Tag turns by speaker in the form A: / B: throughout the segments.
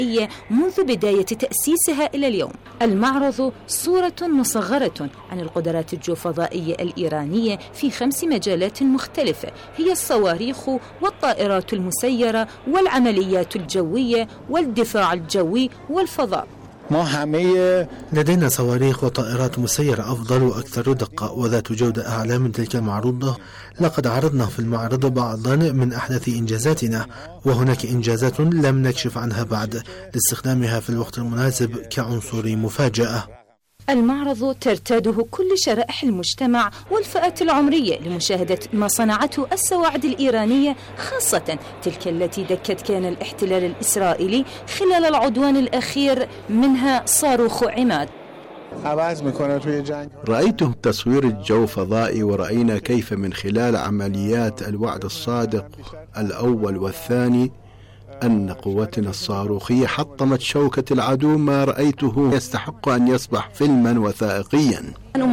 A: منذ بداية تأسيسها إلى اليوم. المعرض صورة مصغرة عن القدرات الجوفضائية الإيرانية في 5 مجالات مختلفة، هي الصواريخ والطائرات المسيرة والعمليات الجوية والدفاع الجوي والفضاء.
B: لدينا صواريخ وطائرات مسيرة أفضل وأكثر دقة وذات جودة أعلى من تلك المعروضة. لقد عرضنا في المعرض بعضا من أحدث إنجازاتنا، وهناك إنجازات لم نكشف عنها بعد لاستخدامها في الوقت المناسب كعنصر مفاجأة.
A: المعرض ترتاده كل شرائح المجتمع والفئات العمرية لمشاهدة ما صنعته السواعد الإيرانية، خاصة تلك التي دكت كان الاحتلال الإسرائيلي خلال العدوان الأخير، منها صاروخ عماد.
C: رأيتم تصوير الجو فضائي، ورأينا كيف من خلال عمليات الوعد الصادق الأول والثاني أن قوتنا الصاروخية حطمت شوكة العدو. ما رأيته يستحق أن يصبح فيلما وثائقيا.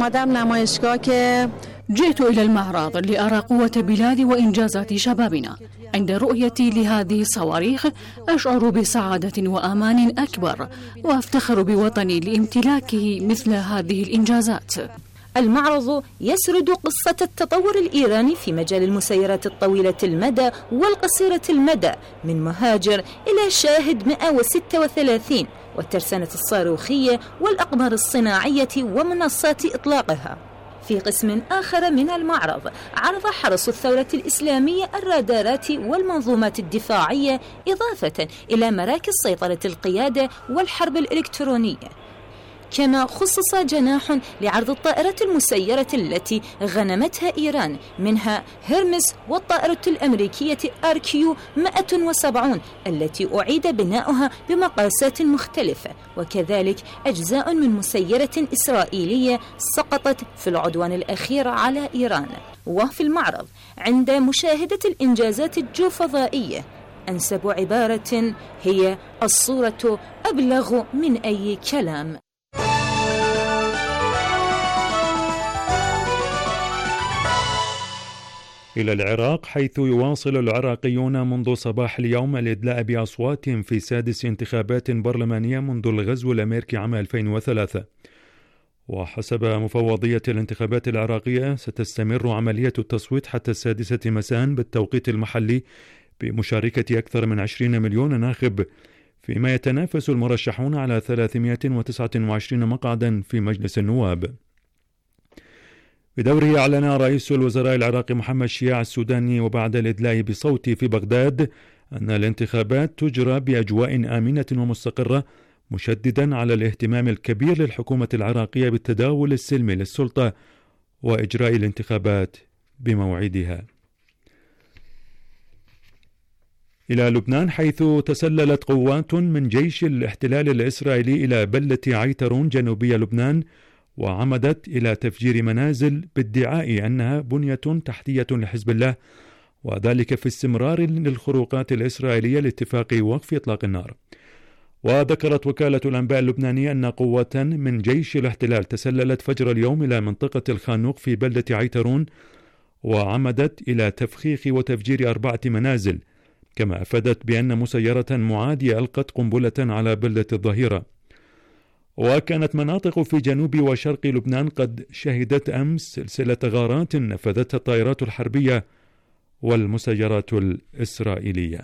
D: جئت إلى المعرض لأرى قوة بلادي وإنجازات شبابنا. عند رؤيتي لهذه الصواريخ أشعر بسعادة وأمان أكبر، وأفتخر بوطني لامتلاكه مثل هذه الإنجازات.
A: المعرض يسرد قصة التطور الإيراني في مجال المسيرات الطويلة المدى والقصيرة المدى، من مهاجر إلى شاهد 136 والترسانة الصاروخية والأقمار الصناعية ومنصات إطلاقها. في قسم آخر من المعرض عرض حرس الثورة الإسلامية الرادارات والمنظومات الدفاعية، إضافة إلى مراكز سيطرة القيادة والحرب الإلكترونية. كما خصص جناح لعرض الطائرات المسيرة التي غنمتها إيران، منها هيرمس والطائرة الأمريكية RQ 170 التي أعيد بناؤها بمقاسات مختلفة، وكذلك أجزاء من مسيرة إسرائيلية سقطت في العدوان الأخير على إيران. وفي المعرض عند مشاهدة الإنجازات الجوفضائية أنسب عبارة هي: الصورة أبلغ من أي كلام.
E: إلى العراق، حيث يواصل العراقيون منذ صباح اليوم الإدلاء بأصواتهم في 6 انتخابات برلمانية منذ الغزو الأمريكي عام 2003. وحسب مفوضية الانتخابات العراقية ستستمر عملية التصويت حتى 6 مساء بالتوقيت المحلي بمشاركة أكثر من 20 مليون ناخب، فيما يتنافس المرشحون على 329 مقعدا في مجلس النواب. بدوره أعلن رئيس الوزراء العراقي محمد شياع السوداني وبعد الإدلاء بصوته في بغداد أن الانتخابات تجرى بأجواء آمنة ومستقرة، مشددا على الاهتمام الكبير للحكومة العراقية بالتداول السلمي للسلطة وإجراء الانتخابات بموعدها. إلى لبنان، حيث تسللت قوات من جيش الاحتلال الإسرائيلي إلى بلدة عيترون جنوبي لبنان، وعمدت إلى تفجير منازل بادعاء أنها بنية تحتية لحزب الله، وذلك في استمرار للخروقات الإسرائيلية لاتفاق وقف إطلاق النار. وذكرت وكالة الأنباء اللبنانية أن قوة من جيش الاحتلال تسللت فجر اليوم إلى منطقة الخانوق في بلدة عيترون، وعمدت إلى تفخيخ وتفجير 4 منازل، كما أفادت بأن مسيرة معادية ألقت قنبلة على بلدة الظهيرة. وكانت مناطق في جنوب وشرق لبنان قد شهدت أمس سلسلة غارات نفذتها الطائرات الحربية والمسيرات الإسرائيلية.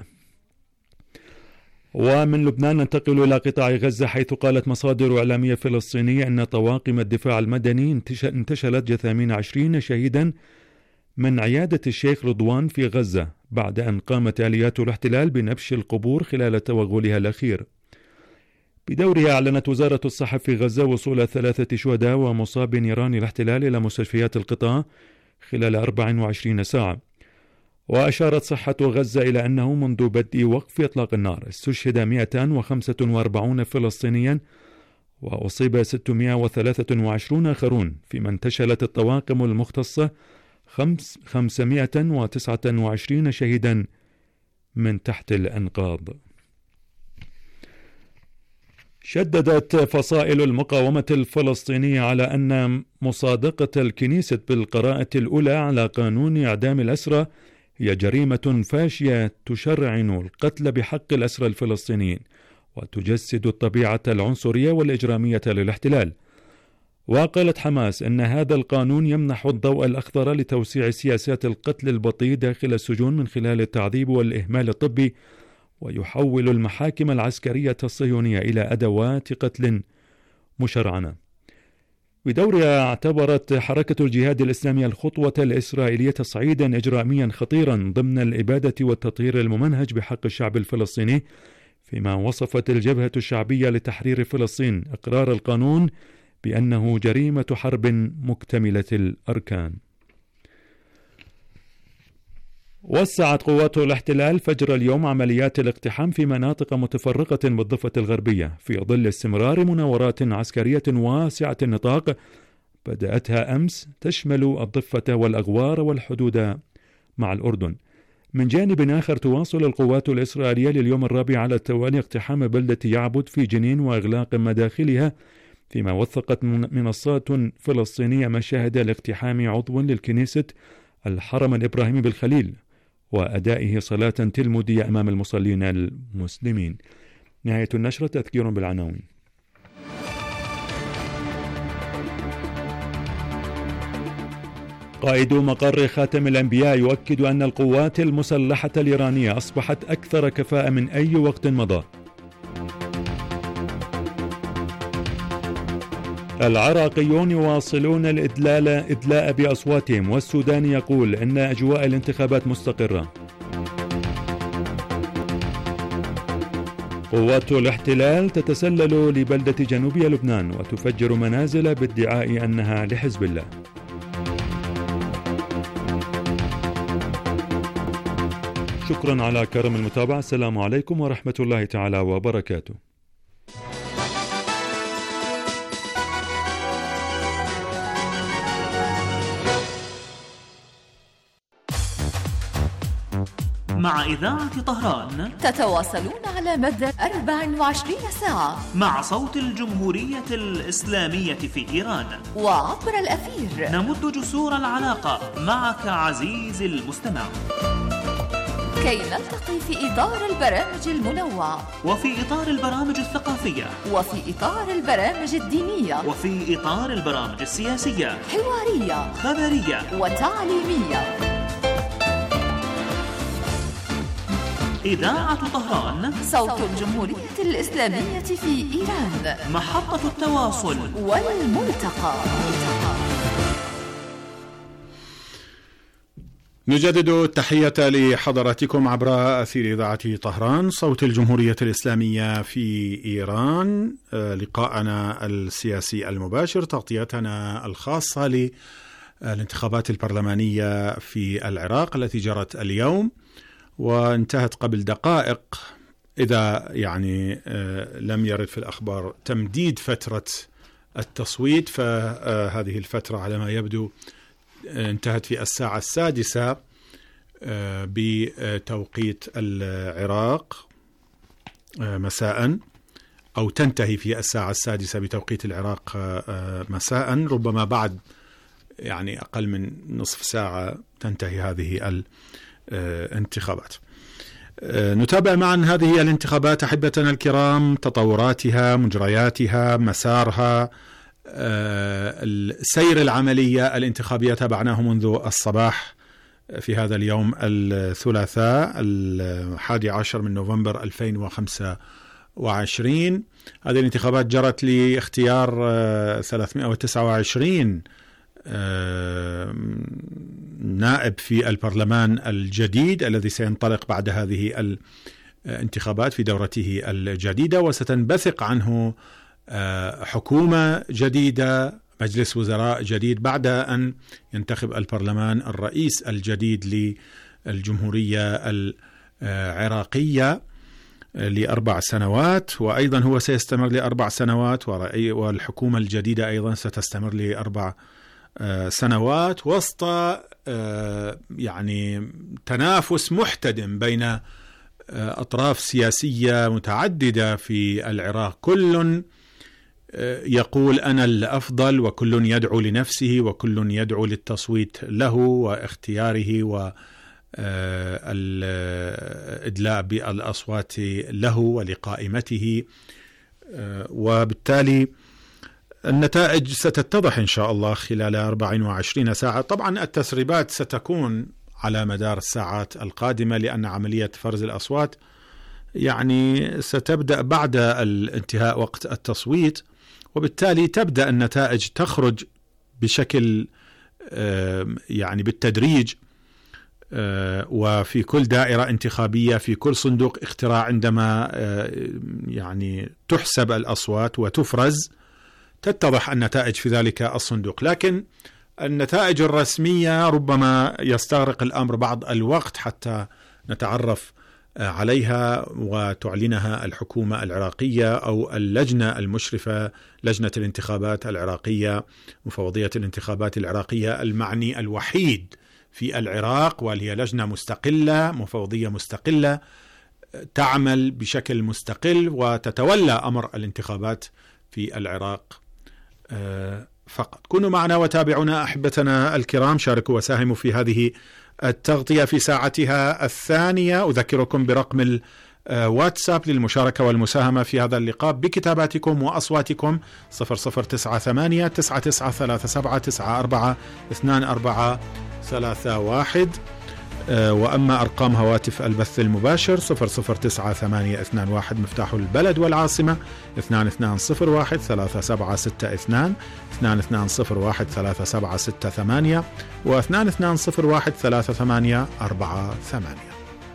E: ومن لبنان ننتقل إلى قطاع غزة، حيث قالت مصادر إعلامية فلسطينية أن طواقم الدفاع المدني انتشلت جثامين 20 شهيدا من عيادة الشيخ رضوان في غزة بعد أن قامت آليات الاحتلال بنبش القبور خلال توغلها الأخير. بدورها أعلنت وزارة الصحة في غزة وصول 3 شهداء ومصاب نيران الاحتلال إلى مستشفيات القطاع خلال 24 ساعة. وأشارت صحة غزة إلى أنه منذ بدء وقف إطلاق النار استشهد 245 فلسطينيا وأصيب 623 آخرون، فيما انتشلت الطواقم المختصة 529 شهيدا من تحت الأنقاض. شددت فصائل المقاومة الفلسطينية على أن مصادقة الكنيسة بالقراءة الأولى على قانون إعدام الأسرى هي جريمة فاشية تشرعن القتل بحق الأسرى الفلسطينيين، وتجسد الطبيعة العنصرية والإجرامية للاحتلال. وقالت حماس أن هذا القانون يمنح الضوء الأخضر لتوسيع سياسات القتل البطيء داخل السجون من خلال التعذيب والإهمال الطبي، ويحول المحاكم العسكرية الصهيونية إلى أدوات قتل مشرعنة. بدورها اعتبرت حركة الجهاد الإسلامي الخطوة الإسرائيلية تصعيدا إجراميا خطيرا ضمن الإبادة والتطهير الممنهج بحق الشعب الفلسطيني، فيما وصفت الجبهة الشعبية لتحرير فلسطين إقرار القانون بأنه جريمة حرب مكتملة الأركان. وسعت قوات الاحتلال فجر اليوم عمليات الاقتحام في مناطق متفرقة بالضفة الغربية في ظل استمرار مناورات عسكرية واسعة النطاق بدأتها أمس تشمل الضفة والأغوار والحدود مع الأردن. من جانب آخر تواصل القوات الإسرائيلية لليوم الرابع على التوالي اقتحام بلدة يعبد في جنين وإغلاق مداخلها، فيما وثقت منصات فلسطينية مشاهد الاقتحام عضو للكنيسة الحرم الإبراهيمي بالخليل وأدائه صلاة تلمودية أمام المصلين المسلمين. نهاية النشرة. تذكير بالعناوين. قائد مقر خاتم الأنبياء يؤكد أن القوات المسلحة الإيرانية أصبحت أكثر كفاءة من أي وقت مضى. العراقيون يواصلون الإدلاء بأصواتهم، والسودان يقول إن أجواء الانتخابات مستقرة. قوات الاحتلال تتسلل لبلدة جنوبية لبنان وتفجر منازل بادعاء أنها لحزب الله. شكرا على كرم المتابعة. السلام عليكم ورحمة الله تعالى وبركاته.
F: مع إذاعة طهران
G: تتواصلون على مدى 24 ساعة
F: مع صوت الجمهورية الإسلامية في إيران
G: وعبر الأثير.
F: نمد جسور العلاقة معك عزيزي المستمع
G: كي نلتقي في إطار البرامج المنوعة،
F: وفي إطار البرامج الثقافية،
G: وفي إطار البرامج الدينية،
F: وفي إطار البرامج السياسية،
G: حوارية،
F: خبرية
G: وتعليمية.
F: إذاعة طهران
G: صوت الجمهورية الإسلامية في إيران،
F: محطة التواصل
G: والملتقى.
H: نجدد التحية لحضراتكم عبر أثير إذاعة طهران صوت الجمهورية الإسلامية في إيران. لقاءنا السياسي المباشر، تغطيتنا الخاصة للانتخابات البرلمانية في العراق التي جرت اليوم وانتهت قبل دقائق، إذا لم يرد في الأخبار تمديد فترة التصويت، فهذه الفترة على ما يبدو انتهت في 6:00 بتوقيت العراق مساء، أو تنتهي في 6:00 بتوقيت العراق مساء، ربما بعد أقل من نصف ساعة تنتهي هذه الانتخابات. نتابع معا هذه الانتخابات أحبتنا الكرام، تطوراتها، مجرياتها، مسارها، سير العملية الانتخابية تابعناه منذ الصباح في هذا اليوم الثلاثاء 11 من نوفمبر 2025. هذه الانتخابات جرت لاختيار 329 نائب في البرلمان الجديد الذي سينطلق بعد هذه الانتخابات في دورته الجديدة، وستنبثق عنه حكومة جديدة، مجلس وزراء جديد، بعد أن ينتخب البرلمان الرئيس الجديد للجمهورية العراقية ل4 سنوات، وأيضا هو سيستمر ل4 سنوات، والحكومة الجديدة أيضا ستستمر ل4 سنوات، وسط تنافس محتدم بين أطراف سياسية متعددة في العراق، كل يقول أنا الأفضل، وكل يدعو لنفسه، وكل يدعو للتصويت له واختياره الإدلاء بالأصوات له ولقائمته، وبالتالي النتائج ستتضح إن شاء الله خلال 24 ساعة. طبعا التسريبات ستكون على مدار الساعات القادمة، لأن عملية فرز الأصوات يعني ستبدأ بعد الانتهاء وقت التصويت، وبالتالي تبدأ النتائج تخرج بشكل يعني بالتدريج، وفي كل دائرة انتخابية في كل صندوق اقتراع عندما يعني تحسب الأصوات وتفرز تتضح النتائج في ذلك الصندوق. لكن النتائج الرسمية ربما يستغرق الأمر بعض الوقت حتى نتعرف عليها وتعلنها الحكومة العراقية أو اللجنة المشرفة، لجنة الانتخابات العراقية، مفوضية الانتخابات العراقية، المعني الوحيد في العراق، وهي لجنة مستقلة، مفوضية مستقلة تعمل بشكل مستقل وتتولى أمر الانتخابات في العراق فقط. كونوا معنا وتابعونا أحبتنا الكرام، شاركوا وساهموا في هذه التغطية في ساعتها الثانية. أذكركم برقم الواتساب للمشاركة والمساهمة في هذا اللقاء بكتاباتكم وأصواتكم 0098 9937 94 24 31. وأما أرقام هواتف البث المباشر 009821 مفتاح البلد والعاصمة 2201 3762 2201 3768 و 2201 3848.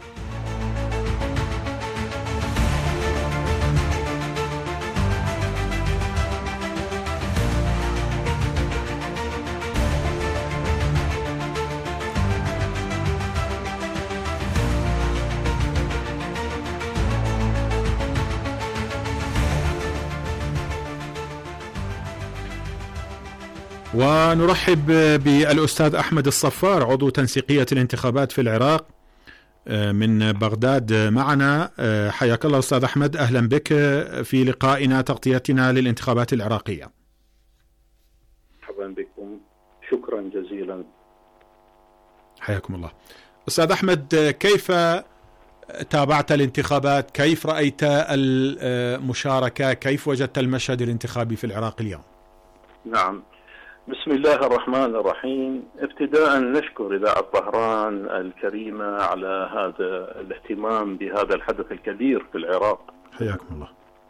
H: ونرحب بالأستاذ أحمد الصفار عضو تنسيقية الانتخابات في العراق من بغداد معنا. حياك الله أستاذ أحمد، أهلا بك في لقائنا تغطيتنا للانتخابات العراقية.
I: مرحبا بكم، شكرا جزيلا.
H: حياكم الله. أستاذ أحمد، كيف تابعت الانتخابات؟ كيف رأيت المشاركة؟ كيف وجدت المشهد الانتخابي في العراق اليوم؟
I: نعم، بسم الله الرحمن الرحيم. ابتداء نشكر إذاعة طهران الكريمة على هذا الاهتمام بهذا الحدث الكبير في العراق.
H: حياكم الله.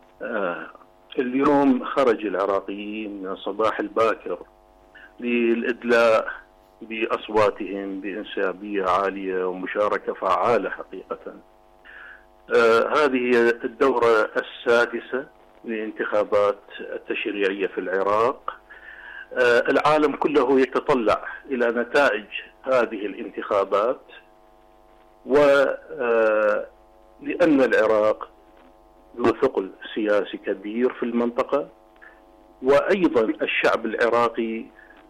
I: اليوم خرج العراقيين من الصباح الباكر للإدلاء بأصواتهم بإنسيابية عالية ومشاركة فعالة حقيقة. هذه الدورة السادسة للانتخابات التشريعية في العراق. العالم كله يتطلع إلى نتائج هذه الانتخابات، ولأن العراق له ثقل سياسي كبير في المنطقة، وأيضا الشعب العراقي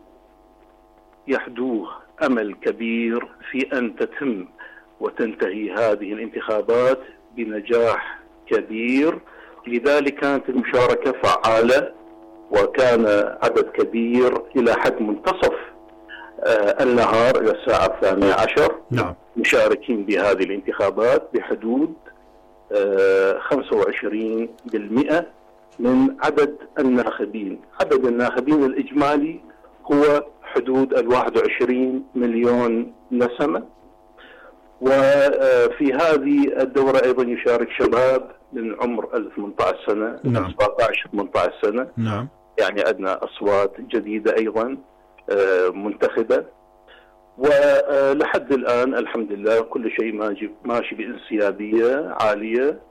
I: يحدوه أمل كبير في أن تتم وتنتهي هذه الانتخابات بنجاح كبير. لذلك كانت المشاركة فعالة، وكان عدد كبير إلى حد منتصف النهار إلى الساعة 12
H: نعم.
I: مشاركين بهذه الانتخابات بحدود 25% من عدد الناخبين. عدد الناخبين الإجمالي هو حدود 21 مليون نسمة. وفي هذه الدورة أيضا يشارك شباب من عمر 18 سنة،
H: نعم.
I: 17-18 سنة،
H: نعم.
I: يعني عندنا أصوات جديدة أيضا منتخبة. ولحد الآن الحمد لله كل شيء ماشي بانسيابية عالية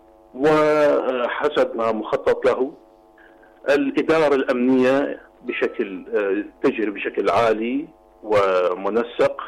I: وحسب ما مخطط له. الإدارة الأمنية تجري بشكل عالي ومنسق،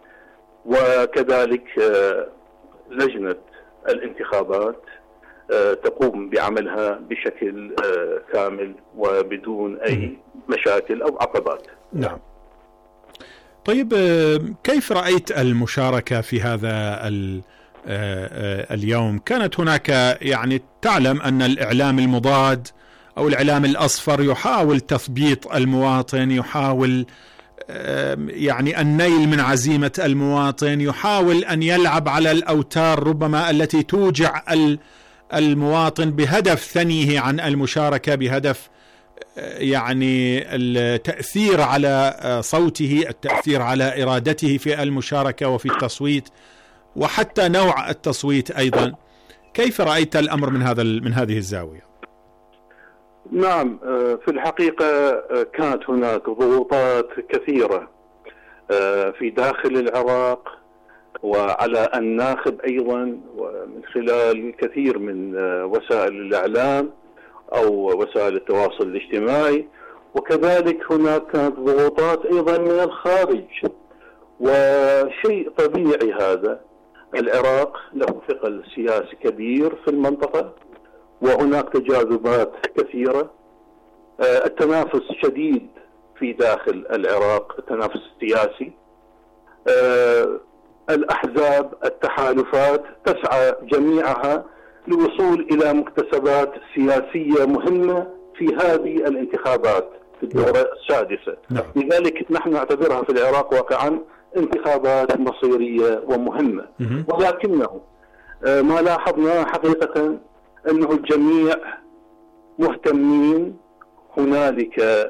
I: وكذلك لجنة الانتخابات تقوم بعملها بشكل كامل وبدون أي مشاكل أو عقبات.
H: نعم. طيب، كيف رأيت المشاركة في هذا اليوم؟ كانت هناك يعني تعلم أن الإعلام المضاد أو الإعلام الأصفر يحاول تثبيط المواطن، يحاول يعني النيل من عزيمة المواطن، يحاول أن يلعب على الأوتار ربما التي توجع المواطن بهدف ثنيه عن المشاركة، بهدف يعني التأثير على صوته، التأثير على إرادته في المشاركة وفي التصويت، وحتى نوع التصويت أيضا. كيف رأيت الأمر من هذه الزاوية؟
I: نعم، في الحقيقة كانت هناك ضغوطات كثيرة في داخل العراق وعلى الناخب أيضا، ومن خلال كثير من وسائل الإعلام أو وسائل التواصل الاجتماعي، وكذلك هناك كانت ضغوطات أيضا من الخارج، وشيء طبيعي هذا. العراق له ثقل سياسي كبير في المنطقة، وهناك تجاذبات كثيرة، التنافس شديد في داخل العراق، التنافس السياسي، الأحزاب، التحالفات تسعى جميعها للوصول إلى مكتسبات سياسية مهمة في هذه الانتخابات في الدورة السادسة. لذلك نحن نعتبرها في العراق واقعا انتخابات مصيرية ومهمة. ولكنه ما لاحظنا حقيقة أنه الجميع مهتمين، هنالك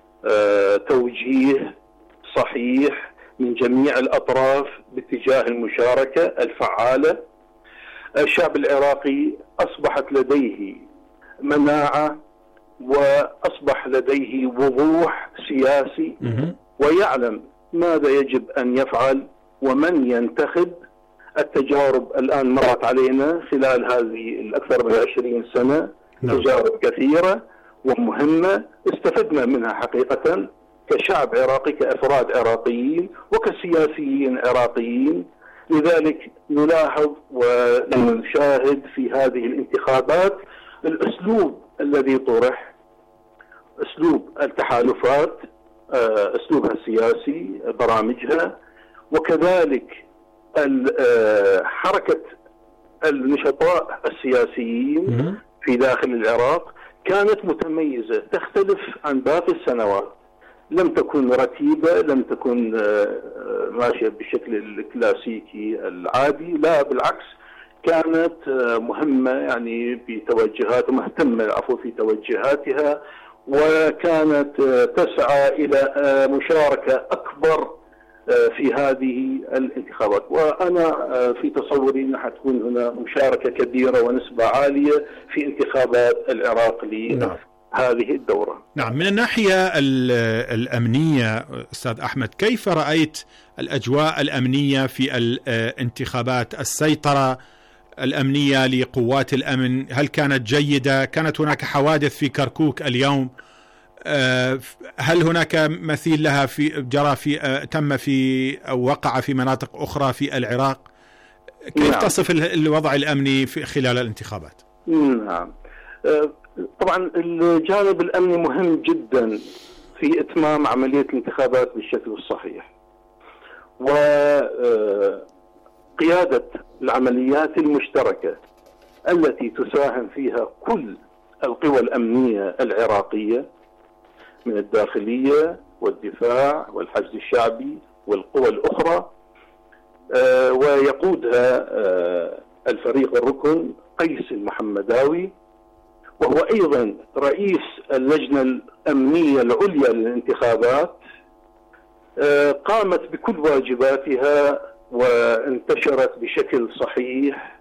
I: توجيه صحيح من جميع الأطراف باتجاه المشاركة الفعالة. الشعب العراقي أصبحت لديه مناعة وأصبح لديه وضوح سياسي، ويعلم ماذا يجب أن يفعل ومن ينتخب. التجارب الآن مرت علينا خلال هذه الأكثر من 20 سنة، تجارب كثيرة ومهمة استفدنا منها حقيقة كشعب عراقي، كأفراد عراقيين وكسياسيين عراقيين. لذلك نلاحظ ونشاهد في هذه الانتخابات الأسلوب الذي طرح، أسلوب التحالفات، أسلوبها السياسي، برامجها، وكذلك حركة النشطاء السياسيين في داخل العراق كانت متميزة، تختلف عن باقي السنوات. لم تكن رتيبة، لم تكن ماشية بالشكل الكلاسيكي العادي، لا بالعكس، كانت مهمة يعني بتوجهات، مهتمة في توجهاتها، وكانت تسعى إلى مشاركة أكبر في هذه الانتخابات. وأنا في تصوري أنها حتكون هنا مشاركة كبيرة ونسبة عالية في انتخابات العراق لهذه الدورة.
H: نعم، من الناحية الأمنية أستاذ أحمد، كيف رأيت الأجواء الأمنية في الانتخابات؟ السيطرة الأمنية لقوات الأمن هل كانت جيدة؟ كانت هناك حوادث في كركوك اليوم، هل هناك مثيل لها تم في أو وقع في مناطق أخرى في العراق؟ كيف تصف الوضع الأمني في خلال الانتخابات؟
I: نعم، طبعا الجانب الأمني مهم جدا في إتمام عملية الانتخابات بالشكل الصحيح، وقيادة العمليات المشتركة التي تساهم فيها كل القوى الأمنية العراقية من الداخلية والدفاع والحشد الشعبي والقوى الأخرى، ويقودها الفريق الركن قيس المحمداوي، وهو أيضا رئيس اللجنة الأمنية العليا للانتخابات. قامت بكل واجباتها وانتشرت بشكل صحيح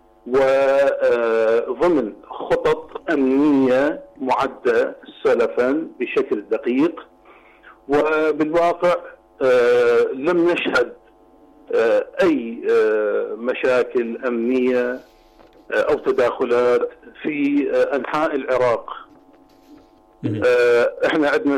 I: وضمن خطط أمنية معدة سلفا بشكل دقيق، وبالواقع لم نشهد أي مشاكل أمنية أو تداخلات في أنحاء العراق. احنا عندنا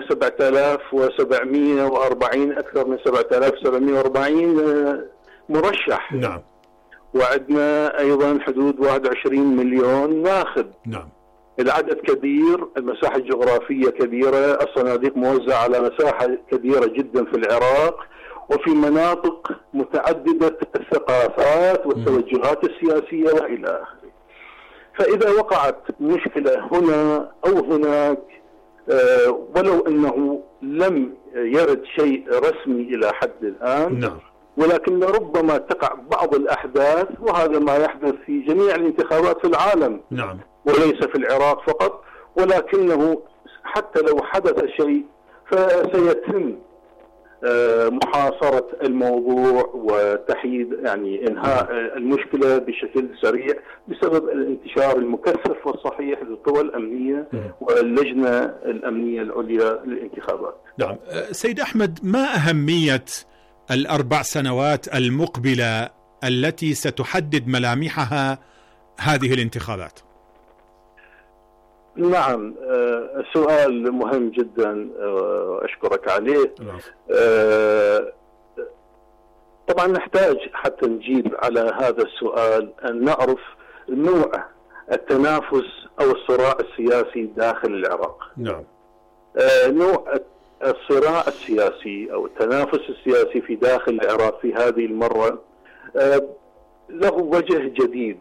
I: 7740 أكثر من 7740 مرشح.
H: نعم.
I: وعندنا أيضا حدود 21 مليون ناخب.
H: نعم.
I: العدد كبير، المساحة الجغرافية كبيرة، الصناديق موزعة على مساحة كبيرة جدا في العراق وفي مناطق متعددة الثقافات والتوجهات السياسية وإلى آخره. فإذا وقعت مشكلة هنا أو هناك ولو أنه لم يرد شيء رسمي إلى حد الآن.
H: نعم.
I: ولكن ربما تقع بعض الأحداث، وهذا ما يحدث في جميع الانتخابات في العالم.
H: نعم.
I: وليس في العراق فقط، ولكنه حتى لو حدث شيء فسيتم محاصرة الموضوع وتحييد يعني إنهاء المشكلة بشكل سريع بسبب الانتشار المكثف والصحيح للقوى الأمنية واللجنة الأمنية العليا للانتخابات.
H: نعم. سيد أحمد، ما أهمية ال4 سنوات المقبلة التي ستحدد ملامحها هذه الانتخابات؟
I: نعم، سؤال مهم جدا، أشكرك عليه. طبعا نحتاج حتى نجيب على هذا السؤال أن نعرف نوع التنافس أو الصراع السياسي داخل العراق.
H: نعم.
I: نوع الصراع السياسي أو التنافس السياسي في داخل العراق في هذه المرة له وجه جديد.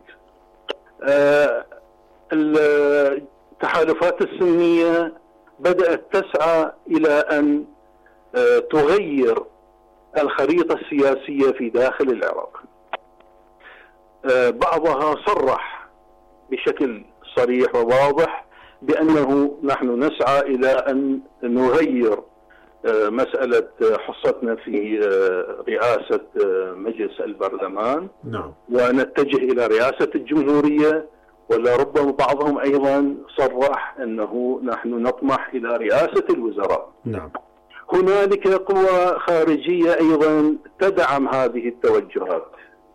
I: التحالفات السنية بدأت تسعى إلى أن تغير الخريطة السياسية في داخل العراق. بعضها صرح بشكل صريح وواضح بأنه نحن نسعى إلى أن نغير مسألة حصتنا في رئاسة مجلس البرلمان.
H: نعم.
I: ونتجه إلى رئاسة الجمهورية، ولربما بعضهم أيضا صرح أنه نحن نطمح إلى رئاسة الوزراء.
H: نعم.
I: هنالك قوى خارجية أيضا تدعم هذه التوجهات.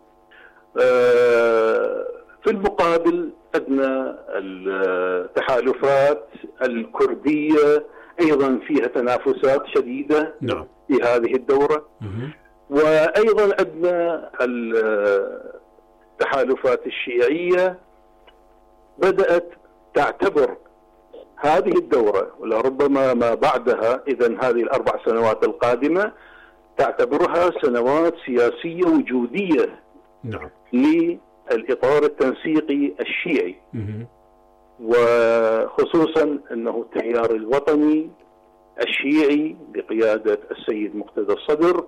I: في المقابل أدنى التحالفات الكردية أيضا فيها تنافسات شديدة.
H: نعم.
I: في هذه الدورة. وأيضا أدنى التحالفات الشيعية بدأت تعتبر هذه الدورة ولربما ما بعدها، إذن هذه ال4 سنوات القادمة تعتبرها سنوات سياسية وجودية.
H: نعم.
I: للإطار التنسيقي الشيعي. وخصوصا أنه التيار الوطني الشيعي بقيادة السيد مقتدى الصدر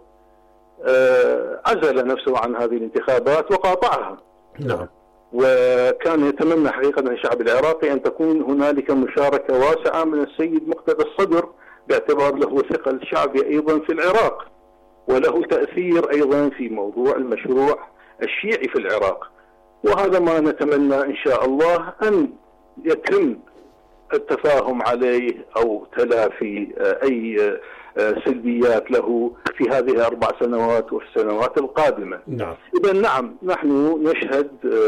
I: عزل نفسه عن هذه الانتخابات وقاطعها.
H: نعم.
I: وكان يتمنى حقيقة الشعب العراقي أن تكون هنالك مشاركة واسعة من السيد مقتدى الصدر، باعتبار له ثقل شعبي أيضا في العراق وله تأثير أيضا في موضوع المشروع الشيعي في العراق. وهذا ما نتمنى إن شاء الله أن يتم التفاهم عليه أو تلافي أي سلبيات له في هذه 4 سنوات وفي السنوات القادمة.
H: نعم.
I: إذن نعم، نحن نشهد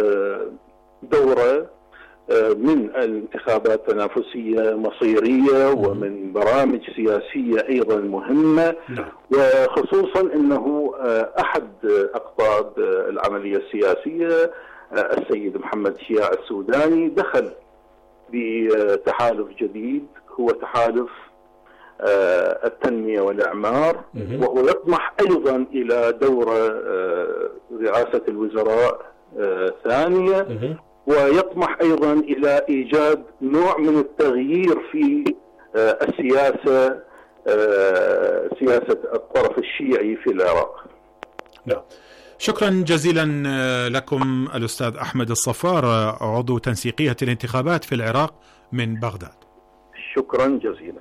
I: دورة من الانتخابات تنافسية مصيرية ومن برامج سياسية أيضا مهمة.
H: نعم.
I: وخصوصا أنه أحد أقطاب العملية السياسية السيد محمد شياع السوداني دخل بتحالف جديد هو تحالف التنمية والإعمار، وهو يطمح أيضا إلى دورة رئاسة الوزراء ثانية، ويطمح أيضا إلى إيجاد نوع من التغيير في السياسة، سياسة الطرف الشيعي في العراق.
H: نعم. شكرا جزيلا لكم الأستاذ أحمد الصفار، عضو تنسيقية الانتخابات في العراق من بغداد.
I: شكرا جزيلا.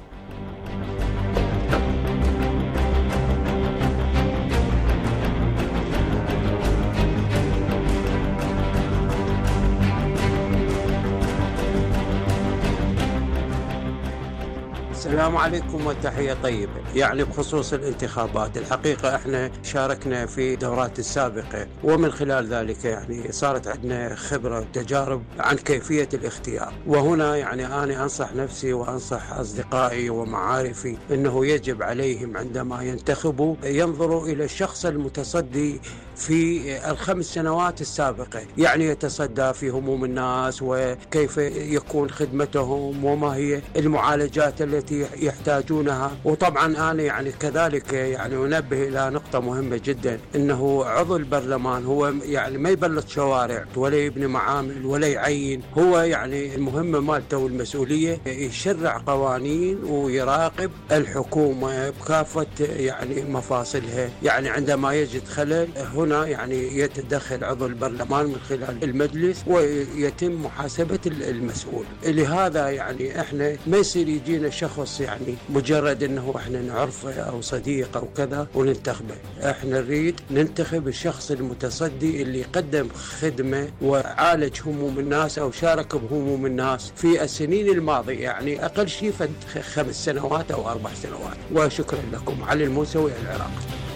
J: السلام عليكم وتحية طيبة. يعني بخصوص الانتخابات، الحقيقة احنا شاركنا في دورات السابقة، ومن خلال ذلك يعني صارت عندنا خبرة وتجارب عن كيفية الاختيار. وهنا يعني أنا أنصح نفسي وأنصح أصدقائي ومعارفي أنه يجب عليهم عندما ينتخبوا ينظروا إلى الشخص المتصدي في ال5 سنوات السابقة، يعني يتصدى في هموم الناس وكيف يكون خدمتهم وما هي المعالجات التي التي يحتاجونها. وطبعا أنا يعني كذلك يعني أنبه إلى نقطة مهمة جدا، أنه عضو البرلمان هو يعني ما يبلط شوارع ولا يبني معامل ولا يعين، هو يعني المهمة مالته والمسؤولية يشرع قوانين ويراقب الحكومة بكافة يعني مفاصلها. يعني عندما يجد خلل هنا يعني يتدخل عضو البرلمان من خلال المجلس ويتم محاسبة المسؤول. لهذا يعني احنا ما يصير يجينا شخص يعني مجرد انه احنا نعرفه او صديق او كذا وننتخبه، احنا نريد ننتخب الشخص المتصدي اللي قدم خدمة وعالج هموم الناس او شارك بهموم الناس في السنين الماضية، يعني اقل شيء 5 سنوات او 4 سنوات. وشكرا لكم. علي الموسوي، العراق.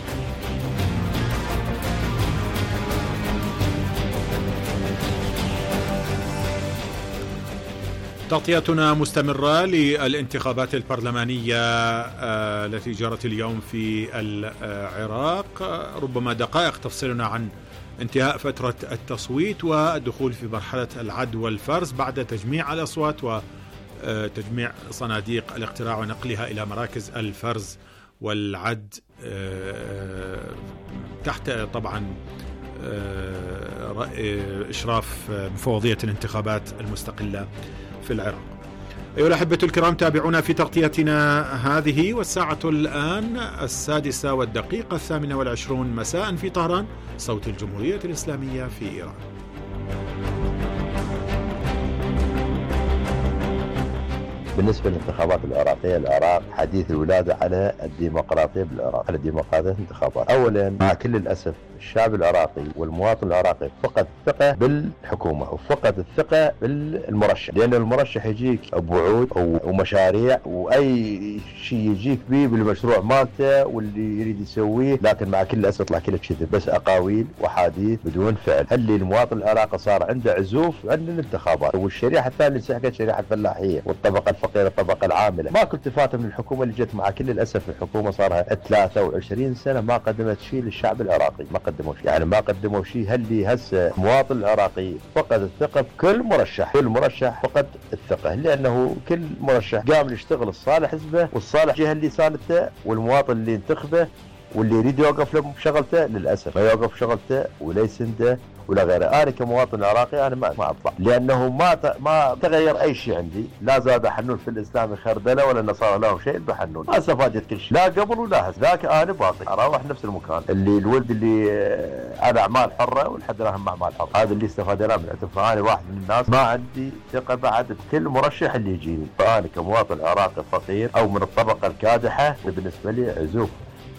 H: تغطيتنا مستمرة للانتخابات البرلمانية التي جرت اليوم في العراق. ربما دقائق تفصلنا عن انتهاء فترة التصويت والدخول في مرحلة العد والفرز بعد تجميع الأصوات وتجميع صناديق الاقتراع ونقلها إلى مراكز الفرز والعد تحت طبعا إشراف مفوضية الانتخابات المستقلة في العراق. أيها الأحبة الكرام، تابعونا في تغطيتنا هذه، والساعة الآن 6:28 مساء في طهران، صوت الجمهورية الإسلامية في إيران.
K: بالنسبة للانتخابات العراقية، العراق حديث الولادة على الديمقراطية بالعراق، على الديمقراطية الانتخابات. أولا مع كل الأسف الشعب العراقي والمواطن العراقي فقد الثقة بالحكومة وفقد الثقة بالمرشح، لأن المرشح يجيك بوعود ومشاريع وأي شيء يجيك به بالمشروع مالته واللي يريد يسويه، لكن مع كل الأسف يطلع كله كذب، بس أقاويل وحديث بدون فعل. اللي المواطن العراقي صار عنده عزوف عن الانتخابات. والشريحة الثانية اللي سحقت شريحة الفلاحية والطبقة الفقيرة الطبقة العاملة. ما كنت فاتة من الحكومة اللي جت، مع كل الأسف الحكومة صارها 23 سنة ما قدمت شيء للشعب العراقي، ما قدموا شيء، يعني ما قدموا شيء. هل هسه المواطن العراقي فقد الثقة بكل مرشح، كل مرشح فقد الثقة، لأنه كل مرشح قام يشتغل الصالح حزبه والصالح جهة اللي سالته، والمواطن اللي ينتخبه واللي يريد يوقف له بشغلته للأسف ما يوقف شغلته ولا يسنده ولا غيره. أنا كمواطن عراقي أنا ما أطلع، لأنه ما تغير أي شيء عندي، لا زاد حنون في الإسلام خردله ولا نصار لهم شيء بحنون، ما استفادت كل شيء، لا قبل ولا هسه، ذاك أنا باقي أروح نفس المكان اللي الولد اللي على أعمال حرة والحد راهم أعمال حرة، هذا اللي استفادنا من اعتبار أنا واحد من الناس ما عندي ثقة بعد بكل مرشح اللي يجيني. فأنا كمواطن عراقي فقير أو من الطبقة الكادحة بالنسبة لي عزوف.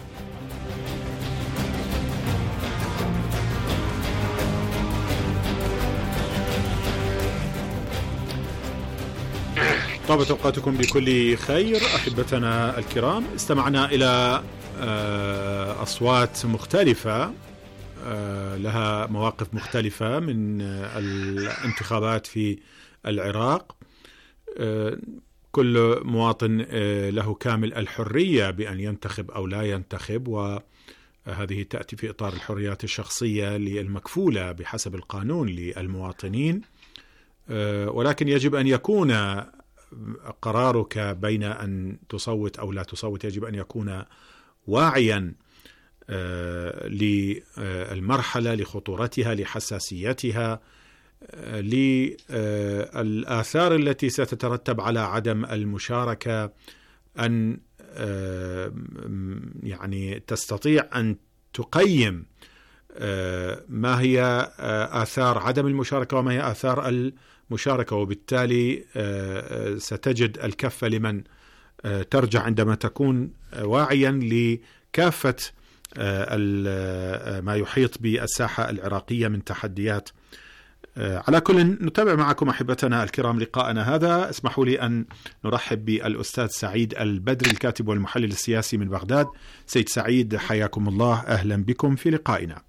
H: طابت أوقاتكم بكل خير أحبتنا الكرام. استمعنا إلى أصوات مختلفة لها مواقف مختلفة من الانتخابات في العراق. كل مواطن له كامل الحرية بأن ينتخب أو لا ينتخب، وهذه تأتي في إطار الحريات الشخصية المكفولة بحسب القانون للمواطنين، ولكن يجب أن يكون قرارك بين أن تصوت أو لا تصوت يجب أن يكون واعيا للمرحلة، لخطورتها، لحساسيتها، للآثار التي ستترتب على عدم المشاركة، أن يعني تستطيع أن تقيم ما هي آثار عدم المشاركة وما هي آثار المشاركة، وبالتالي ستجد الكفة لمن ترجع عندما تكون واعيا لكافة ما يحيط بالساحة العراقية من تحديات. على كل نتابع معكم أحبتنا الكرام لقاءنا هذا. اسمحوا لي أن نرحب بالأستاذ سعيد البدري الكاتب والمحلل السياسي من بغداد. سيد سعيد، حياكم الله، أهلا بكم في لقائنا.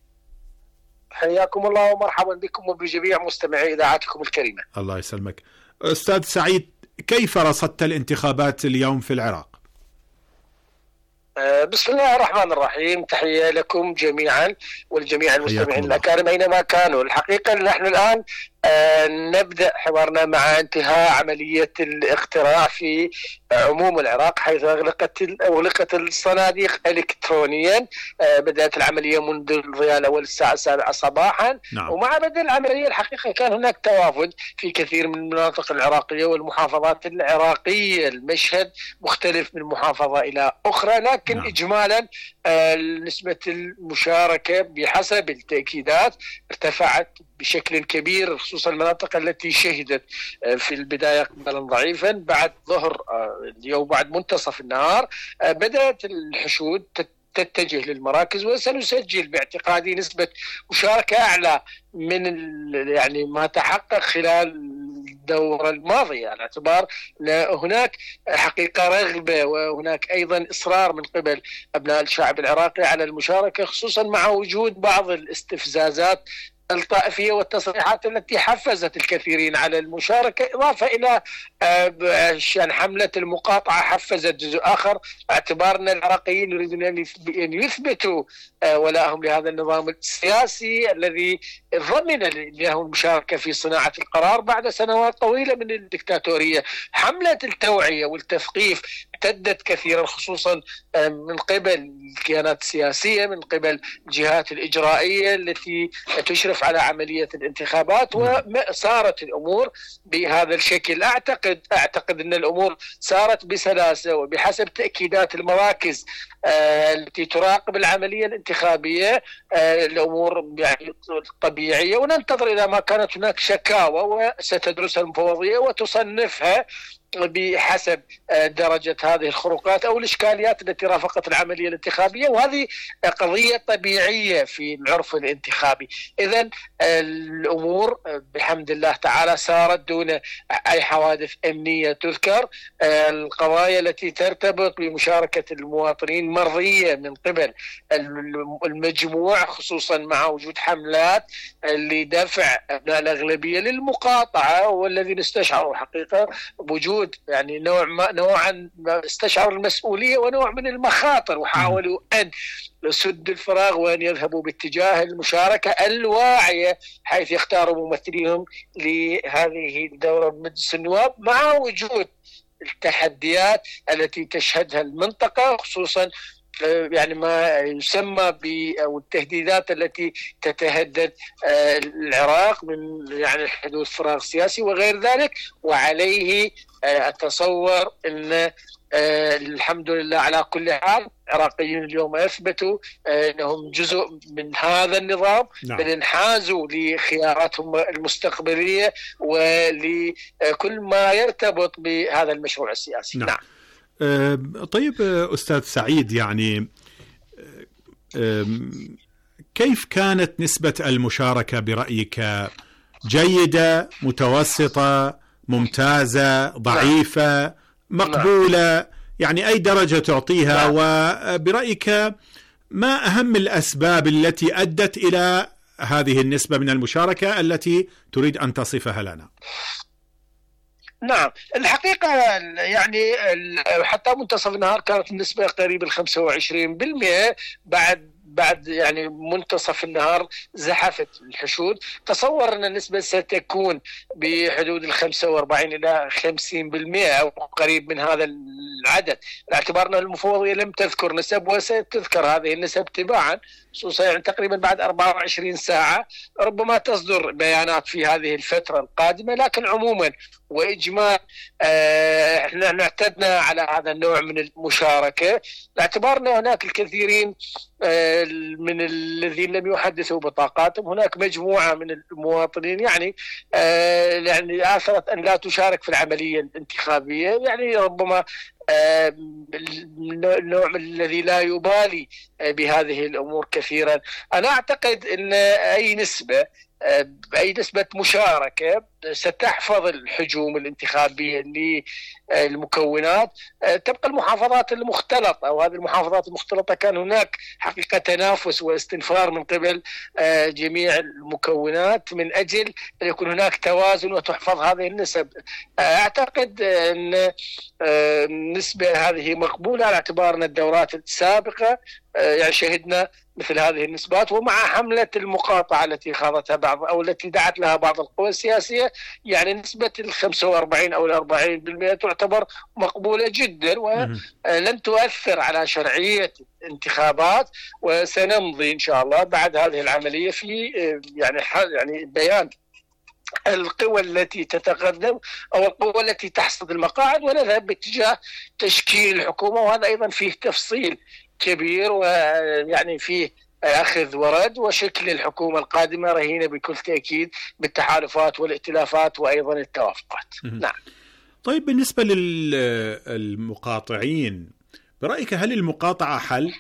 L: حياكم الله ومرحبا بكم وبجميع مستمعي إذاعتكم الكريمة.
H: الله يسلمك. أستاذ سعيد، كيف رصدت الانتخابات اليوم في العراق؟
L: بسم الله الرحمن الرحيم. تحية لكم جميعا والجميع المستمعين الأكارم أينما كانوا. الحقيقة نحن الآن نبدأ حوارنا مع انتهاء عملية الاقتراع في عموم العراق، حيث أغلقت الصناديق إلكترونيا. بدأت العملية منذ الضياء الأول الساعة 7 صباحا. ومع بدء العملية الحقيقة كان هناك توافد في كثير من المناطق العراقية والمحافظات العراقية. المشهد مختلف من محافظة إلى أخرى، لكن إجمالا نسبة المشاركة بحسب التأكيدات ارتفعت بشكل كبير، خصوصا المناطق التي شهدت في البداية قبلا ضعيفا. بعد ظهر اليوم بعد منتصف النهار بدأت الحشود تتجه للمراكز، وسنسجل باعتقادي نسبة مشاركة أعلى من يعني ما تحقق خلال الدورة الماضية، على اعتبار هناك حقيقة رغبة وهناك أيضا إصرار من قبل أبناء الشعب العراقي على المشاركة، خصوصا مع وجود بعض الاستفزازات الطائفية والتصريحات التي حفزت الكثيرين على المشاركة، إضافة إلى حملة المقاطعة حفزت جزء آخر، باعتبار أن العراقيين يريدون أن يثبتوا ولاءهم لهذا النظام السياسي الذي ضمن له المشاركة في صناعة القرار بعد سنوات طويلة من الدكتاتورية. حملة التوعية والتثقيف امتدت كثيرا، خصوصا من قبل الكيانات السياسية، من قبل الجهات الإجرائية التي تشرف على عملية الانتخابات، وصارت الأمور بهذا الشكل. أعتقد أن الأمور سارت بسلاسة، وبحسب تأكيدات المراكز التي تراقب العملية الانتخابية الأمور يعني طبيعية، وننتظر إذا ما كانت هناك شكاوى وستدرسها المفوضية وتصنفها بحسب درجة هذه الخروقات أو الإشكاليات التي رافقت العملية الانتخابية، وهذه قضية طبيعية في العرف الانتخابي. إذن الأمور بحمد الله تعالى سارت دون أي حوادث أمنية تذكر. القضايا التي ترتبط بمشاركة المواطنين مرضية من قبل المجموع، خصوصا مع وجود حملات لدفع أبناء الأغلبية للمقاطعة، والذين استشعروا حقيقة وجود يعني نوعا استشعروا المسؤولية ونوع من المخاطر، وحاولوا أن يسدوا الفراغ وأن يذهبوا باتجاه المشاركة الواعية، حيث يختاروا ممثليهم لهذه الدورة بمجلس النواب، مع وجود التحديات التي تشهدها المنطقة، خصوصا يعني ما يسمى أو التهديدات التي تتهدد العراق من يعني حدوث فراغ سياسي وغير ذلك. وعليه أتصور أن الحمد لله على كل حال العراقيين اليوم أثبتوا أنهم جزء من هذا النظام، بل انحازوا لخياراتهم المستقبلية ولكل ما يرتبط بهذا المشروع السياسي. نعم.
H: طيب أستاذ سعيد، يعني كيف كانت نسبة المشاركة برأيك؟ جيدة، متوسطة، ممتازة، ضعيفة، مقبولة؟ يعني أي درجة تعطيها؟ وبرأيك ما أهم الأسباب التي أدت إلى هذه النسبة من المشاركة التي تريد أن تصفها لنا؟
L: نعم، الحقيقة يعني حتى منتصف النهار كانت النسبة قريبة 25%. بعد يعني منتصف النهار زحفت الحشود. تصور أن النسبة ستكون بحدود 45 إلى 50% أو قريب من هذا العدد، باعتبار أن المفوضية لم تذكر نسب وستذكر هذه النسب تباعا، خصوصا يعني تقريبا بعد 24 ساعة ربما تصدر بيانات في هذه الفترة القادمة. لكن عموما وإجمال احنا اعتدنا على هذا النوع من المشاركة، باعتبار أن هناك الكثيرين من الذين لم يحدثوا بطاقاتهم. هناك مجموعة من المواطنين يعني آثرت أن لا تشارك في العملية الانتخابية، يعني ربما النوع الذي لا يبالي بهذه الأمور كثيرا. أنا أعتقد أن أي نسبة مشاركة ستحفظ الحجوم الانتخابية للمكونات. تبقى المحافظات المختلطة، وهذه المحافظات المختلطة كان هناك حقيقة تنافس واستنفار من قبل جميع المكونات من أجل أن يكون هناك توازن وتحفظ هذه النسب. أعتقد أن النسبة هذه مقبولة على اعتبار أن الدورات السابقة يعني شهدنا مثل هذه النسبات، ومع حملة المقاطعة التي خاضتها بعض أو التي دعت لها بعض القوى السياسية، يعني نسبة 45 أو 40% تعتبر مقبولة جدا ولن تؤثر على شرعية الانتخابات. وسنمضي إن شاء الله بعد هذه العملية في يعني بيان القوى التي تتقدم أو القوى التي تحصد المقاعد، ونذهب باتجاه تشكيل الحكومة. وهذا أيضا فيه تفصيل كبير ويعني فيه أخذ ورد، وشكل الحكومة القادمة رهينة بكل تأكيد بالتحالفات والائتلافات وأيضا التوافقات. نعم.
H: طيب بالنسبة للمقاطعين، برأيك هل المقاطعة حل؟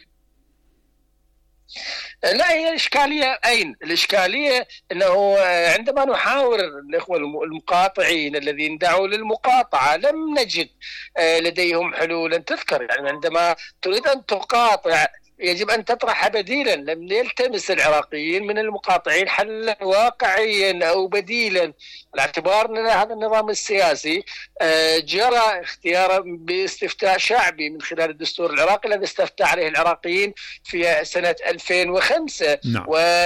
L: لا، هي الإشكالية أين؟ الإشكالية أنه عندما نحاور الإخوة المقاطعين الذين دعوا للمقاطعة لم نجد لديهم حلولا تذكر. يعني عندما تريد أن تقاطع يجب أن تطرح بديلا. لم يلتمس العراقيين من المقاطعين حلا واقعيا أو بديلا، على اعتبار أن هذا النظام السياسي جرى اختياره باستفتاء شعبي من خلال الدستور العراقي الذي استفتى عليه العراقيين في سنة 2005.
H: نعم.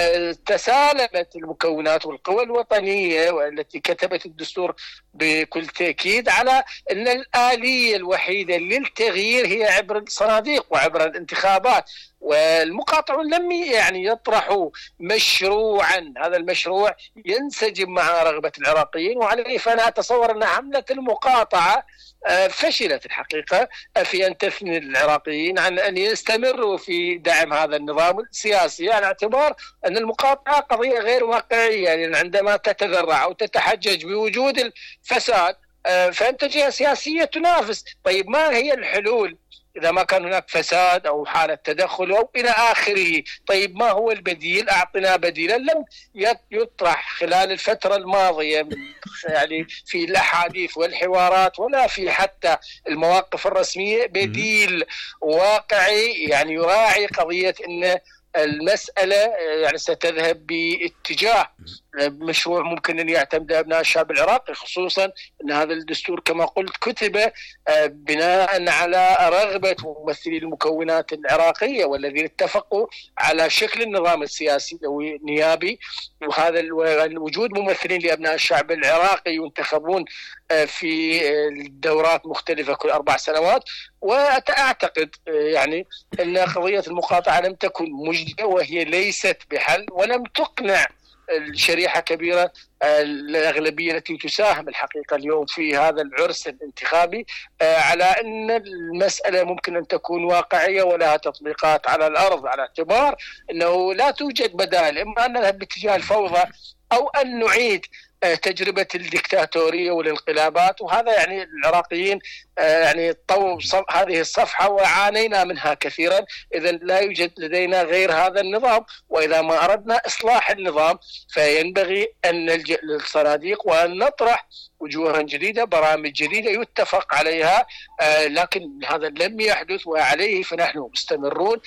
L: وتسالمت المكونات والقوى الوطنية والتي كتبت الدستور بكل تأكيد على أن الآلية الوحيدة للتغيير هي عبر الصناديق وعبر الانتخابات. والمقاطعون لم يعني يطرحوا مشروعا، هذا المشروع ينسجم مع رغبة العراقيين، وعليه فأنا أتصور أن حملة المقاطعة فشلت الحقيقة في أن تثني العراقيين عن أن يستمروا في دعم هذا النظام السياسي، على اعتبار أن المقاطعة قضية غير واقعية. يعني عندما تتذرع أو تتحجج بوجود الفساد فأنت جهة سياسية تنافس. طيب ما هي الحلول إذا ما كان هناك فساد أو حالة تدخل أو إلى آخره؟ طيب ما هو البديل؟ أعطنا بديلا. لم يطرح خلال الفترة الماضية يعني في الأحاديث والحوارات ولا في حتى المواقف الرسمية بديل واقعي يعني يراعي قضية أن المسألة يعني ستذهب باتجاه مشروع ممكن أن يعتمد أبناء الشعب العراقي، خصوصا أن هذا الدستور كما قلت كتب بناء على رغبة ممثلي المكونات العراقية والذين اتفقوا على شكل النظام السياسي النيابي، وهذا وجود ممثلين لأبناء الشعب العراقي ينتخبون في دورات مختلفة كل 4 سنوات. وأعتقد يعني أن قضية المقاطعة لم تكن مجدية وهي ليست بحل، ولم تقنع الشريحة كبيرة الأغلبية التي تساهم الحقيقة اليوم في هذا العرس الانتخابي على أن المسألة ممكن أن تكون واقعية ولها تطبيقات على الأرض، على اعتبار أنه لا توجد بدائل. إما أن نذهب باتجاه الفوضى أو أن نعيد تجربة الدكتاتورية والانقلابات، وهذا يعني العراقيين يعني طووا هذه الصفحة وعانينا منها كثيرا. إذا لا يوجد لدينا غير هذا النظام، وإذا ما أردنا إصلاح النظام فينبغي أن نلجأ للصناديق وأن نطرح وجوها جديدة، برامج جديدة يتفق عليها. لكن هذا لم يحدث، وعليه فنحن مستمرون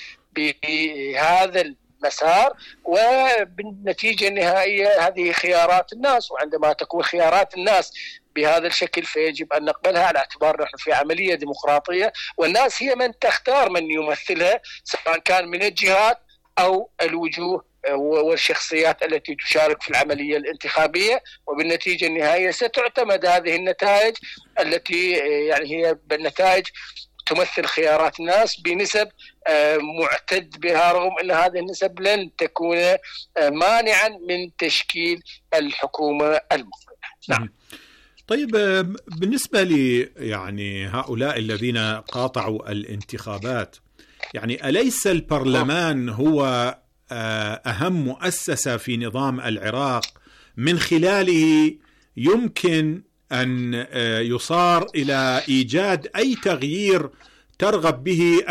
L: بهذا المسار، وبالنتيجة النهائية هذه خيارات الناس. وعندما تكون خيارات الناس بهذا الشكل فيجب أن نقبلها، على اعتبار نحن في عملية ديمقراطية، والناس هي من تختار من يمثلها، سواء كان من الجهات أو الوجوه والشخصيات التي تشارك في العملية الانتخابية. وبالنتيجة النهائية ستعتمد هذه النتائج التي يعني هي بالنتائج تمثل خيارات الناس بنسب معتد بها، رغم أن هذه النسب لن تكون مانعا من تشكيل الحكومة المقبلة. نعم.
H: طيب بالنسبة لي يعني هؤلاء الذين قاطعوا الانتخابات، يعني أليس البرلمان هو أهم مؤسسة في نظام العراق من خلاله يمكن أن يصار إلى إيجاد أي تغيير ترغب به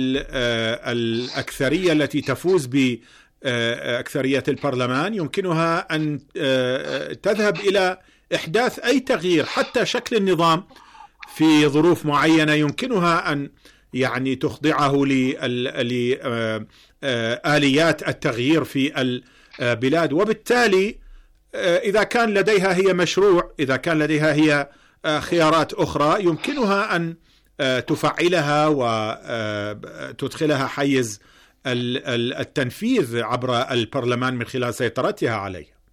H: الأكثرية التي تفوز بأكثرية البرلمان؟ يمكنها أن تذهب إلى إحداث أي تغيير حتى شكل النظام في ظروف معينة، يمكنها أن يعني تخضعه لآليات التغيير في البلاد. وبالتالي إذا كان لديها هي مشروع، إذا كان لديها هي خيارات أخرى، يمكنها أن تفعلها وتدخلها حيز التنفيذ عبر البرلمان من خلال سيطرتها عليه.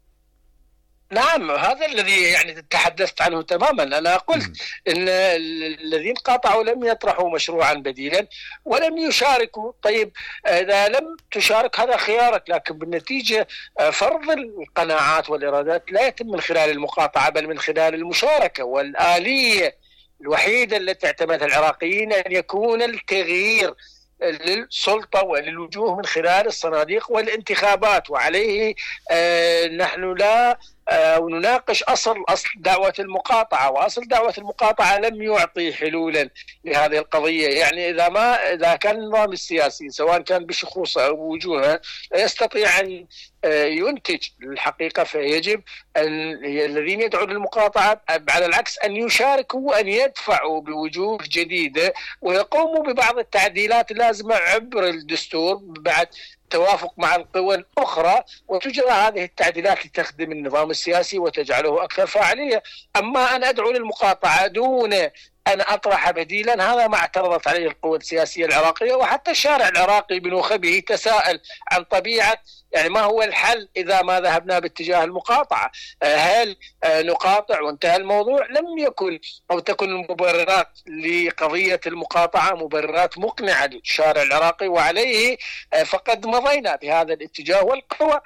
L: نعم، هذا الذي يعني تحدثت عنه تماما. أنا قلت إن الذين قاطعوا لم يطرحوا مشروعا بديلا ولم يشاركوا. طيب إذا لم تشارك هذا خيارك، لكن بالنتيجة فرض القناعات والإرادات لا يتم من خلال المقاطعة بل من خلال المشاركة. والآلية الوحيدة التي اعتمدها العراقيين أن يكون التغيير للسلطة وللوجوه من خلال الصناديق والانتخابات. وعليه نحن لا ونناقش أصل دعوة المقاطعة، وأصل دعوة المقاطعة لم يعطي حلولا لهذه القضية. يعني إذا كان النظام السياسي سواء كان بشخوصه أو بوجوهه يستطيع أن ينتج الحقيقة، فيجب أن الذين يدعون للمقاطعة على العكس أن يشاركوا وأن يدفعوا بوجوه جديدة ويقوموا ببعض التعديلات اللازمة عبر الدستور بعد توافق مع القوى الأخرى، وتجرى هذه التعديلات لتخدم النظام السياسي وتجعله أكثر فاعلية. أما أن أدعو للمقاطعة دون أن أطرح بديلا، هذا ما اعترضت عليه القوى السياسية العراقية، وحتى الشارع العراقي بنخبه تساءل عن طبيعة يعني ما هو الحل إذا ما ذهبنا باتجاه المقاطعة. هل نقاطع وانتهى الموضوع؟ لم يكن أو تكن المبررات لقضية المقاطعة مبررات مقنعة للشارع العراقي، وعليه فقد مضينا بهذا الاتجاه. والقوى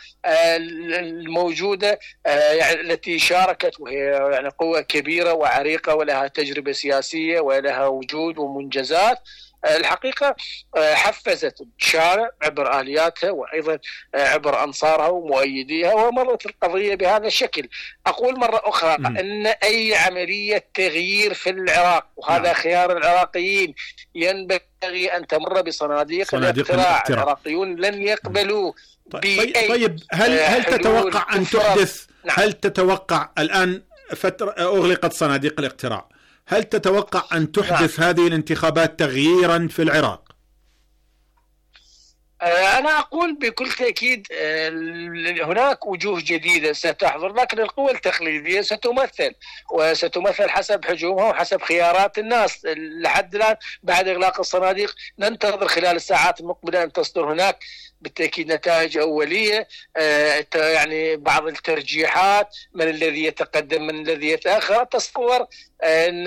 L: الموجودة يعني التي شاركت وهي يعني قوة كبيرة وعريقة ولها تجربة سياسية ولها وجود ومنجزات، الحقيقة حفزت الشارع عبر آلياتها وأيضا عبر أنصارها ومؤيديها، ومرت القضية بهذا الشكل. أقول مرة أخرى أن أي عملية تغيير في العراق، وهذا خيار العراقيين، ينبغي أن تمر بصناديق الاقتراع. العراقيون لن يقبلوا
H: طيب هل تتوقع أن تحدث هل تتوقع الآن فترة أغلقت صناديق الاقتراع، هل تتوقع أن تحدث هذه الانتخابات تغييرا في العراق؟
L: أنا أقول بكل تأكيد هناك وجوه جديدة ستحضر، لكن القوى التقليدية ستمثل حسب حجومها وحسب خيارات الناس. لحد الآن بعد إغلاق الصناديق ننتظر خلال الساعات المقبلة أن تصدر هناك بالتأكيد نتائج أولية، يعني بعض الترجيحات، من الذي يتقدم من الذي يتأخر. أتصور أن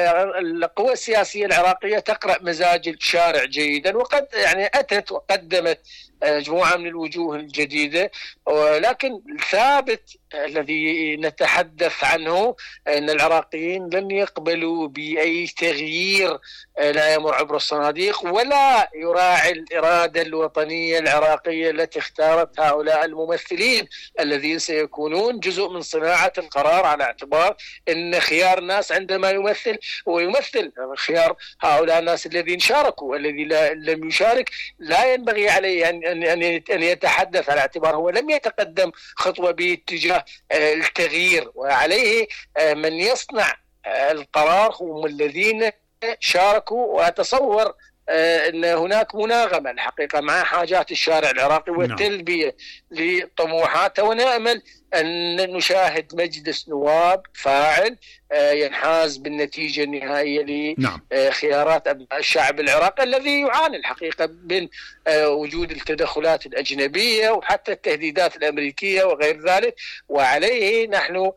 L: القوى السياسية العراقية تقرأ مزاج الشارع جيدا، وقد يعني أتت وقدمت مجموعة من الوجوه الجديدة، ولكن ثابت الذي نتحدث عنه أن العراقيين لن يقبلوا بأي تغيير لا يمر عبر الصناديق ولا يراعي الإرادة الوطنية العراقية التي اختارت هؤلاء الممثلين الذين سيكونون جزء من صناعة القرار، على اعتبار أن خيار الناس عندما يمثل هو يمثل خيار هؤلاء الناس الذين شاركوا. والذي لم يشارك لا ينبغي عليه أن يتحدث، على اعتبار هو لم يتقدم خطوة باتجاه التغيير، وعليه من يصنع القرار هم الذين شاركوا. وأتصور أن هناك مناغمة الحقيقة مع حاجات الشارع العراقي والتلبية لطموحاته، ونأمل أن نشاهد مجلس نواب فاعل ينحاز بالنتيجة النهائية لخيارات أبناء الشعب العراقي الذي يعاني الحقيقة من وجود التدخلات الأجنبية وحتى التهديدات الأمريكية وغير ذلك. وعليه نحن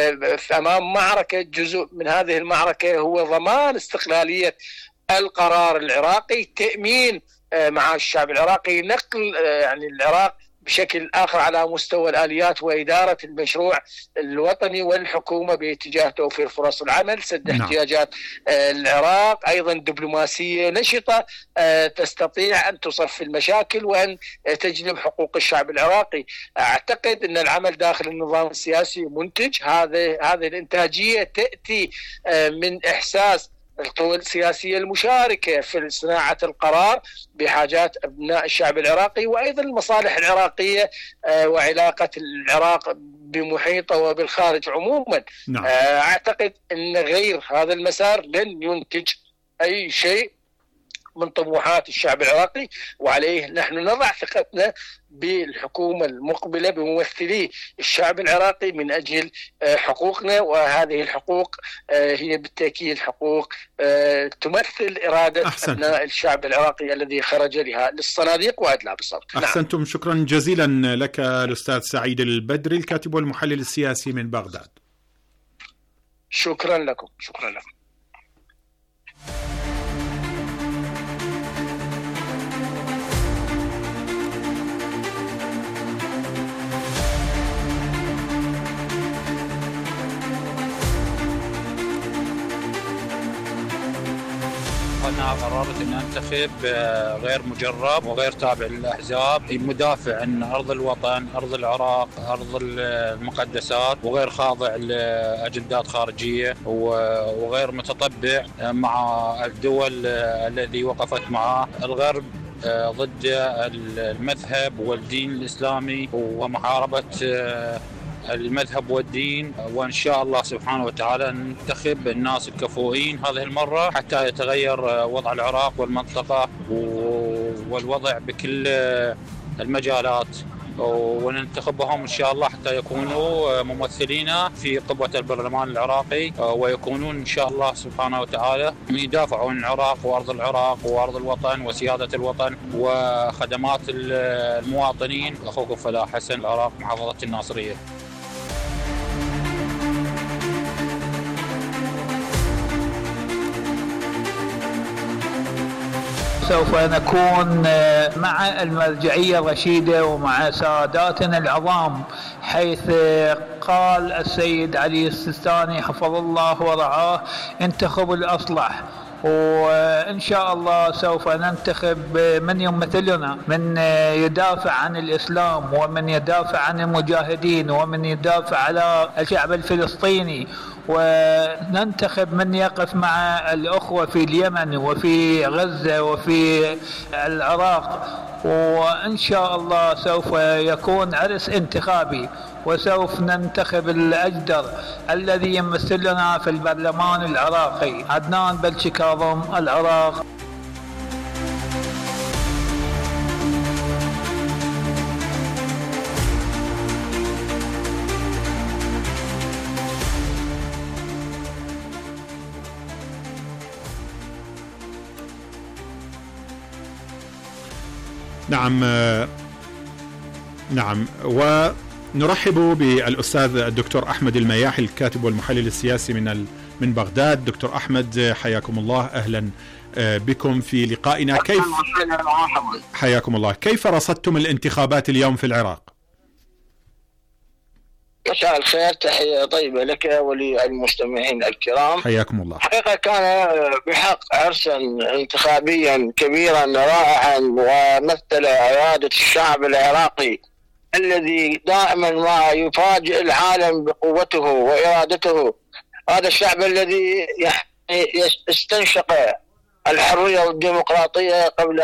L: أمام معركة، جزء من هذه المعركة هو ضمان استقلالية القرار العراقي، تأمين مع الشعب العراقي، نقل يعني العراق بشكل آخر على مستوى الآليات وإدارة المشروع الوطني والحكومة باتجاه توفير فرص العمل، سد احتياجات العراق، أيضا دبلوماسية نشطة تستطيع أن تصفي المشاكل وأن تجلب حقوق الشعب العراقي. أعتقد أن العمل داخل النظام السياسي منتج. هذه الإنتاجية تأتي من إحساس القوى السياسية المشاركة في صناعة القرار بحاجات أبناء الشعب العراقي، وأيضا المصالح العراقية وعلاقة العراق بمحيطه وبالخارج عموما. أعتقد أن غير هذا المسار لن ينتج أي شيء من طموحات الشعب العراقي، وعليه نحن نضع ثقتنا بالحكومة المقبلة بممثلي الشعب العراقي من أجل حقوقنا، وهذه الحقوق هي بالتأكيد حقوق تمثل إرادة أبناء الشعب العراقي الذي خرج لها للصناديق وأدلى بالصوت.
H: أحسنتم. نعم. شكرا جزيلا لك الأستاذ سعيد البدري الكاتب والمحلل السياسي من بغداد.
L: شكرا لكم. شكرا لكم.
M: أنا قررت أن أنتخب غير مجرب وغير تابع للأحزاب، مدافع عن أرض الوطن، أرض العراق، أرض المقدسات، وغير خاضع لأجندات خارجية، وغير متطبع مع الدول الذي وقفت معه الغرب ضد المذهب والدين الإسلامي ومحاربة المذهب والدين. وإن شاء الله سبحانه وتعالى ننتخب الناس الكفؤين هذه المرة حتى يتغير وضع العراق والمنطقة والوضع بكل المجالات، وننتخبهم إن شاء الله حتى يكونوا ممثلين في قبة البرلمان العراقي، ويكونون إن شاء الله سبحانه وتعالى يدافعوا عن العراق وأرض العراق وأرض الوطن وسيادة الوطن وخدمات المواطنين. أخوكم فلاح حسن، العراق، محافظة الناصرية.
N: سوف نكون مع المرجعية الرشيدة ومع ساداتنا العظام، حيث قال السيد علي السيستاني حفظ الله ورعاه: انتخبوا الأصلح. وإن شاء الله سوف ننتخب من يمثلنا، من يدافع عن الإسلام، ومن يدافع عن المجاهدين، ومن يدافع على الشعب الفلسطيني، وننتخب من يقف مع الأخوة في اليمن وفي غزة وفي العراق. وإن شاء الله سوف يكون عرس انتخابي، وسوف ننتخب الأجدر الذي يمثلنا في البرلمان العراقي، عدنان بلشي كاظم، العراق.
H: نعم. ونرحب بالأستاذ الدكتور أحمد المياحي الكاتب والمحلل السياسي من بغداد. دكتور أحمد، حياكم الله، أهلا بكم في لقائنا. حياكم الله. كيف رصدتم الانتخابات اليوم في العراق؟
O: مساء الخير، تحية طيبة لك وللمستمعين الكرام.
H: حياكم الله.
O: حقيقة كان بحق عرسا انتخابيا كبيرا رائعا، ومثل إرادة الشعب العراقي الذي دائما ما يفاجئ العالم بقوته وإرادته. هذا الشعب الذي استنشق الحرية والديمقراطية قبل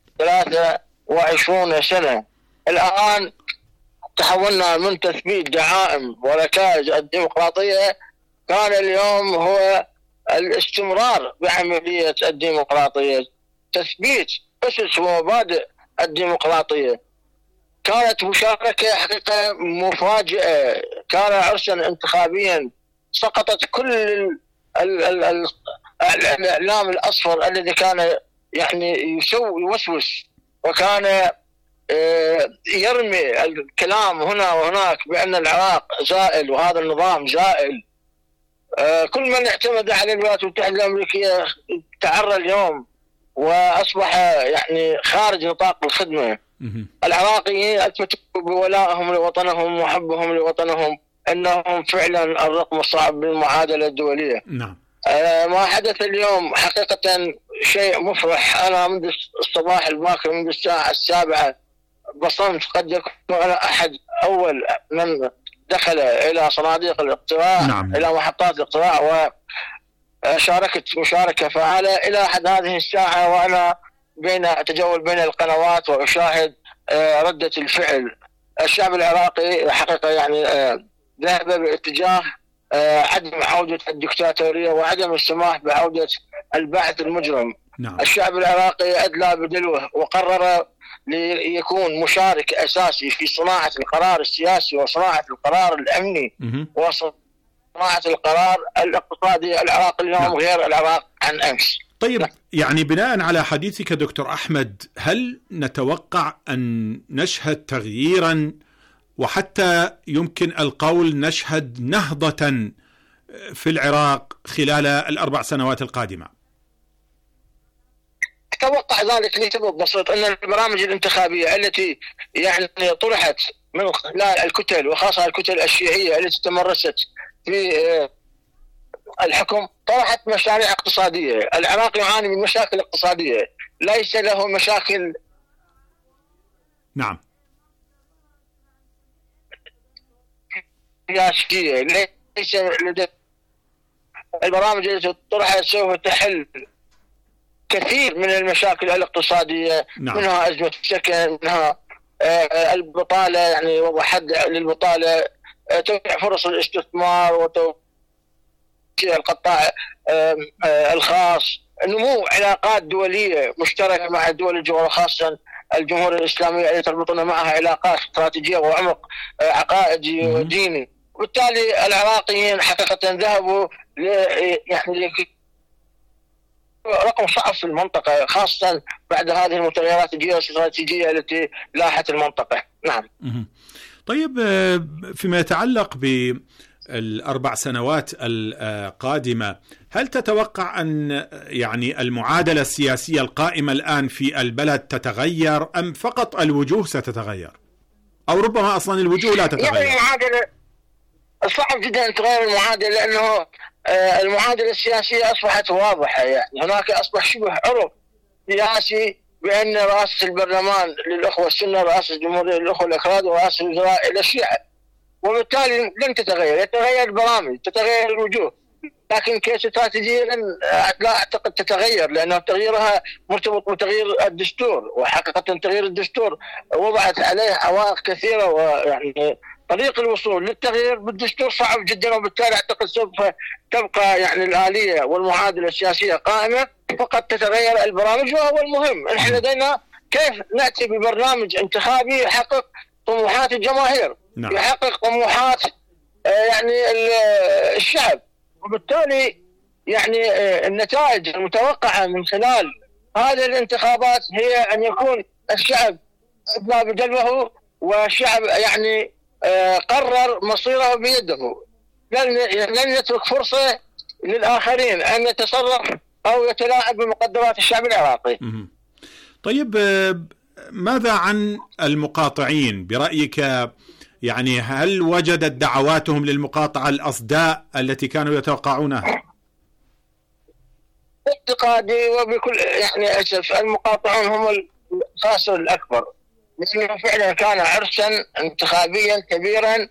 O: 23 سنة. الآن تحولنا من تثبيت دعائم وركائز الديمقراطية، كان اليوم هو الاستمرار بعملية الديمقراطية، تثبيت أسس ومبادئ الديمقراطية. كانت مشاركة حقيقة مفاجئة، كان عرسا انتخابيا، سقطت كل الإعلام الأصفر الذي كان يعني يوسوس وكان يرمي الكلام هنا وهناك بأن العراق زائل وهذا النظام زائل. كل من اعتمد على الولايات المتحدة الأمريكية تعرى اليوم وأصبح يعني خارج نطاق الخدمة. العراقيين أثبتوا بولائهم لوطنهم وحبهم لوطنهم، أنهم فعلا الرقم الصعب بالمعادلة الدولية.
H: نعم.
O: ما حدث اليوم حقيقة شيء مفرح. أنا منذ الصباح الباكر، منذ الساعة 7 بصمت، قد يكون أنا أحد أول من دخل إلى صناديق الاقتراع.
H: نعم.
O: إلى محطات الاقتراع، وشاركت مشاركة فعالة إلى حد هذه الساعة، وأنا أتجول بين القنوات وأشاهد ردة الفعل. الشعب العراقي حقيقة يعني ذهب باتجاه عدم عودة الدكتاتورية وعدم السماح بعودة البعث المجرم. نعم. الشعب العراقي أدلى بدلوه وقرر ليكون مشارك أساسي في صناعة القرار السياسي وصناعة القرار الأمني وصناعة القرار الاقتصادي. العراق اليوم نعم. غير العراق عن أمس.
H: طيب يعني بناء على حديثك دكتور أحمد، هل نتوقع أن نشهد تغييرا وحتى يمكن القول نشهد نهضة في العراق خلال ال4 سنوات القادمة؟
O: أتوقع ذلك لسبب بسيط، أن البرامج الانتخابية التي يعني طرحت من خلال الكتل وخاصة الكتل الشيعية التي تمرست في الحكم طرحت مشاريع اقتصادية. العراق يعاني من مشاكل اقتصادية، ليس له مشاكل
H: نعم
O: سياسية. ليس لدى البرامج التي طرحت سوف تحل كثير من المشاكل الاقتصادية نعم. منها أزمة السكن، منها البطالة، يعني وضع حد للبطالة، توسيع فرص الاستثمار وتوسيع القطاع الخاص، نمو علاقات دولية مشتركة مع الدول الجوار خاصة الجمهورية الإسلامية التي تربطنا معها علاقات استراتيجية وعمق عقائدي وديني. وبالتالي العراقيين حقيقة ذهبوا يعني رقم صعب في المنطقة، خاصة بعد هذه المتغيرات الجيوستراتيجية التي لاحت المنطقة. نعم.
H: طيب فيما يتعلق بال4 سنوات القادمة، هل تتوقع أن يعني المعادلة السياسية القائمة الآن في البلد تتغير أم فقط الوجوه ستتغير؟ أو ربما أصلا الوجوه لا تتغير؟
O: يعني المعادلة صعب جدا تغير المعادلة، لأنه المعادلة السياسية أصبحت واضحة. يعني هناك أصبح شبه عرف سياسي بأن رئاسة البرلمان للأخوة السنة، رئاسة الجمهورية للأخوة الأكراد، ورئاسة الوزراء إلى الشيعة، وبالتالي لن تتغير. يتغير البرامج، تتغير الوجوه، لكن كاستراتيجية لا أعتقد تتغير، لأن تغييرها مرتبط بتغيير الدستور، وحقيقة تغيير الدستور وضعت عليه عوائق كثيرة، ويعني طريق الوصول للتغيير بالدستور صعب جدا. وبالتالي أعتقد سوف تبقى يعني الآلية والمعادلة السياسية قائمة، فقط تتغير البرامج. وهو المهم نحن لدينا كيف نأتي ببرنامج انتخابي يحقق طموحات الجماهير، يحقق طموحات يعني الشعب. وبالتالي يعني النتائج المتوقعة من خلال هذه الانتخابات هي أن يكون الشعب أدلى بدلوه، والشعب يعني قرر مصيره بيده. لن يترك فرصة للآخرين أن يتصرف أو يتلاعب بمقدرات الشعب العراقي.
H: طيب ماذا عن المقاطعين برأيك؟ يعني هل وجدت دعواتهم للمقاطعة الأصداء التي كانوا يتوقعونها؟
O: اعتقادي وبكل يعني أسف المقاطعون هم الخاسر الأكبر، لأنه فعلا كان عرسا انتخابيا كبيرا.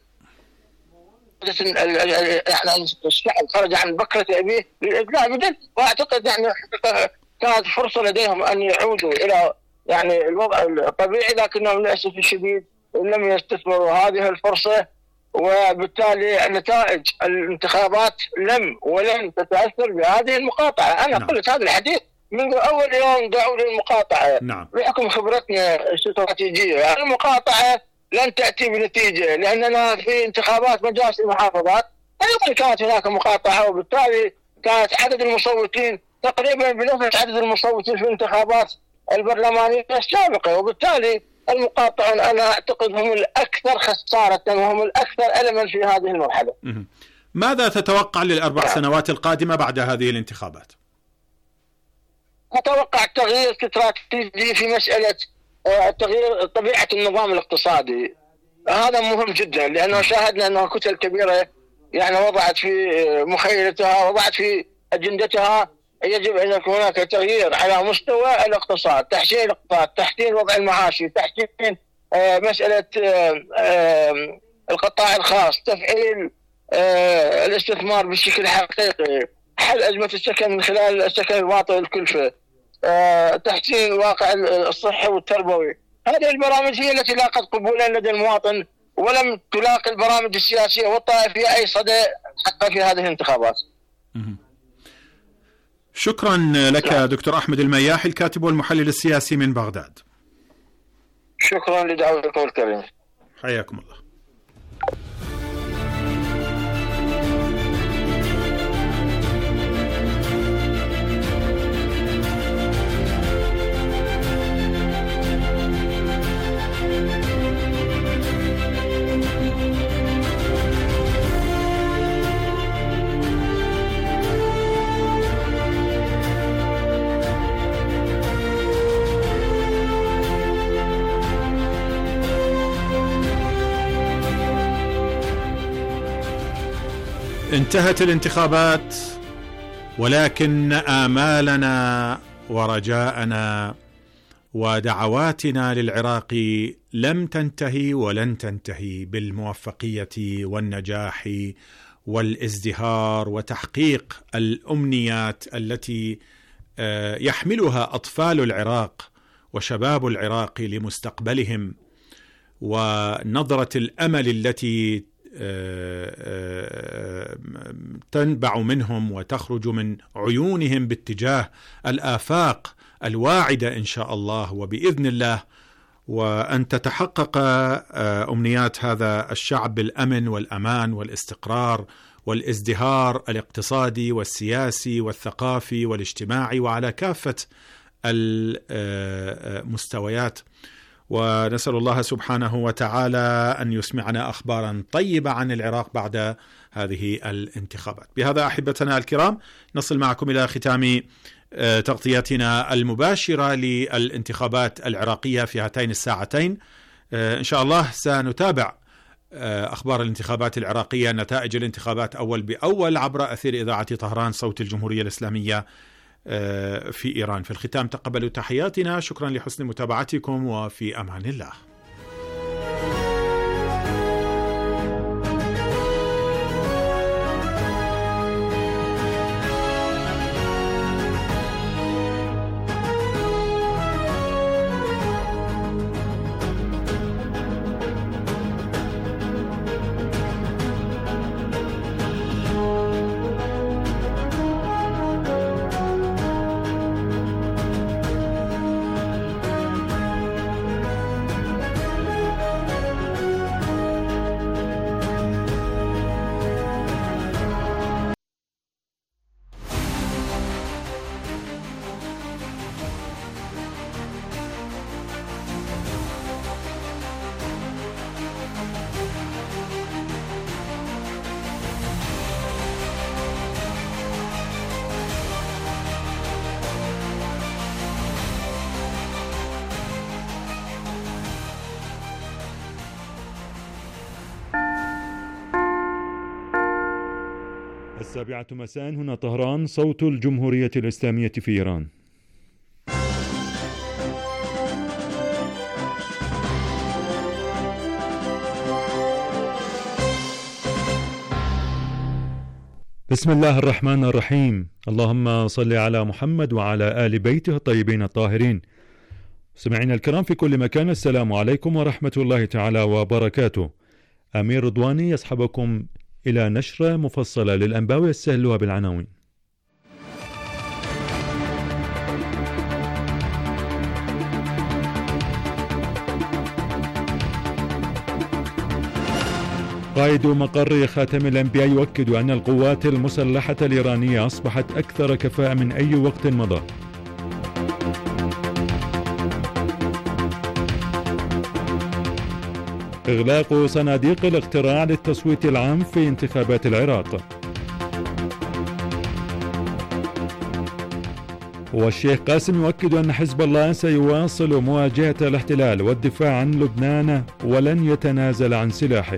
O: يعني الشعب خرج عن بكرة أبيه للإدلاء بدل، وأعتقد يعني كانت فرصة لديهم أن يعودوا إلى يعني الوضع الطبيعي، لكنهم للأسف الشديد لم يستثمروا هذه الفرصة، وبالتالي نتائج الانتخابات ولن تتأثر بهذه المقاطعة. أنا قلت هذا الحديث منذ أول يوم دعوا للمقاطعة بحكم خبرتنا الاستراتيجية. المقاطعة لن تأتي بنتيجة، لأننا في انتخابات مجالس المحافظات أيضا كانت هناك مقاطعة، وبالتالي كانت عدد المصوتين تقريبا بنفس عدد المصوتين في الانتخابات البرلمانية السابقة. وبالتالي المقاطعون أنا أعتقد هم الأكثر خسارة وهم الأكثر ألما في هذه المرحلة.
H: ماذا تتوقع لل4 سنوات القادمة بعد هذه الانتخابات؟
O: أتوقع تغيير استراتيجي في مسألة تغيير طبيعة النظام الاقتصادي. هذا مهم جدا، لأنه شاهدنا أنه كتل كبيرة يعني وضعت في مخيلتها، وضعت في أجندتها يجب أن يكون هناك تغيير على مستوى الاقتصاد، تحسين الاقتصاد، تحسين الوضع المعاشي، تحسين مسألة القطاع الخاص، تفعيل الاستثمار بشكل حقيقي، حل أزمة السكن من خلال السكن الواطئ الكلفة، تحسين الواقع الصحي والتربوي. هذه البرامج هي التي لاقت قبولا لدى المواطن، ولم تلاقي البرامج السياسية والطائفية أي صدى حتى في هذه الانتخابات.
H: شكرا لك دكتور أحمد المياحي الكاتب والمحلل السياسي من بغداد.
O: شكرا لدعوتكم الكريمة.
H: حياكم الله. انتهت الانتخابات، ولكن آمالنا ورجاءنا ودعواتنا للعراق لم تنتهي ولن تنتهي بالموفقية والنجاح والازدهار وتحقيق الأمنيات التي يحملها أطفال العراق وشباب العراق لمستقبلهم، ونظرة الأمل التي تنبع منهم وتخرج من عيونهم باتجاه الآفاق الواعدة إن شاء الله وبإذن الله، وأن تتحقق أمنيات هذا الشعب بالأمن والأمان والاستقرار والازدهار الاقتصادي والسياسي والثقافي والاجتماعي وعلى كافة المستويات. ونسأل الله سبحانه وتعالى أن يسمعنا أخبارا طيبة عن العراق بعد هذه الانتخابات. بهذا أحبتنا الكرام نصل معكم إلى ختام تغطيتنا المباشرة للانتخابات العراقية في هاتين الساعتين. إن شاء الله سنتابع أخبار الانتخابات العراقية، نتائج الانتخابات أول بأول عبر أثير إذاعة طهران صوت الجمهورية الإسلامية في إيران. في الختام تقبلوا تحياتنا، شكرا لحسن متابعتكم وفي أمان الله.
E: السابعة مساء هنا طهران صوت الجمهورية الإسلامية في إيران. بسم الله الرحمن الرحيم. اللهم صل على محمد وعلى آل بيته الطيبين الطاهرين. سمعنا الكرام في كل مكان، السلام عليكم ورحمة الله تعالى وبركاته. أمير رضواني يصحبكم إلى نشرة مفصلة للأنباء ويستهلها بالعناوين. قائد مقر خاتم الأنبياء يؤكد أن القوات المسلحة الإيرانية أصبحت أكثر كفاءة من أي وقت مضى. إغلاق صناديق الاقتراع للتصويت العام في انتخابات العراق. والشيخ قاسم يؤكد أن حزب الله سيواصل مواجهة الاحتلال والدفاع عن لبنان ولن يتنازل عن سلاحه.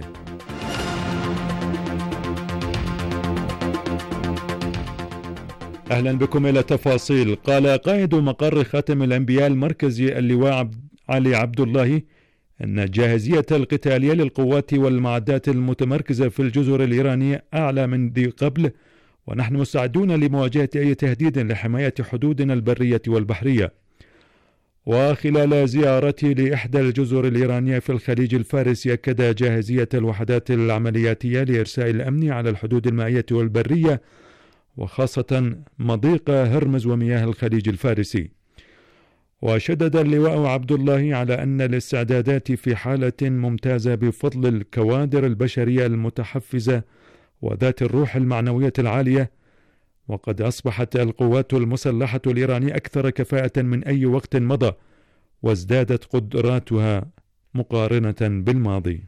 E: أهلا بكم إلى التفاصيل. قال قائد مقر خاتم الأنبياء المركزي اللواء علي عبد الله أن الجاهزية القتالية للقوات والمعدات المتمركزة في الجزر الإيرانية أعلى من ذي قبل، ونحن مستعدون لمواجهة أي تهديد لحماية حدودنا البرية والبحرية. وخلال زيارته لإحدى الجزر الإيرانية في الخليج الفارسي أكد جاهزية الوحدات العملياتية لإرساء الأمن على الحدود المائية والبرية وخاصة مضيق هرمز ومياه الخليج الفارسي. وشدد اللواء عبد الله على أن الاستعدادات في حالة ممتازة بفضل الكوادر البشرية المتحفزة وذات الروح المعنوية العالية، وقد أصبحت القوات المسلحة الإيرانية أكثر كفاءة من أي وقت مضى، وازدادت قدراتها مقارنة بالماضي.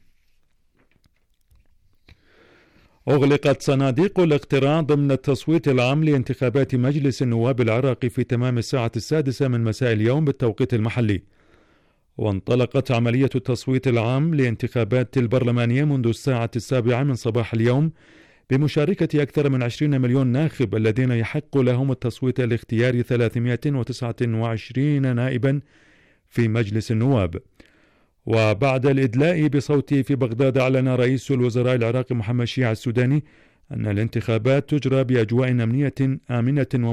E: أغلقت صناديق الاقتراع ضمن التصويت العام لانتخابات مجلس النواب العراقي في تمام الساعة 6 من مساء اليوم بالتوقيت المحلي، وانطلقت عملية التصويت العام لانتخابات البرلمانية منذ الساعة 7 من صباح اليوم بمشاركة أكثر من 20 مليون ناخب الذين يحق لهم التصويت لاختيار 329 نائبا في مجلس النواب. وبعد الإدلاء بصوته في بغداد، أعلن رئيس الوزراء العراقي محمد شيع السوداني أن الانتخابات تجرى بأجواء أمنية آمنة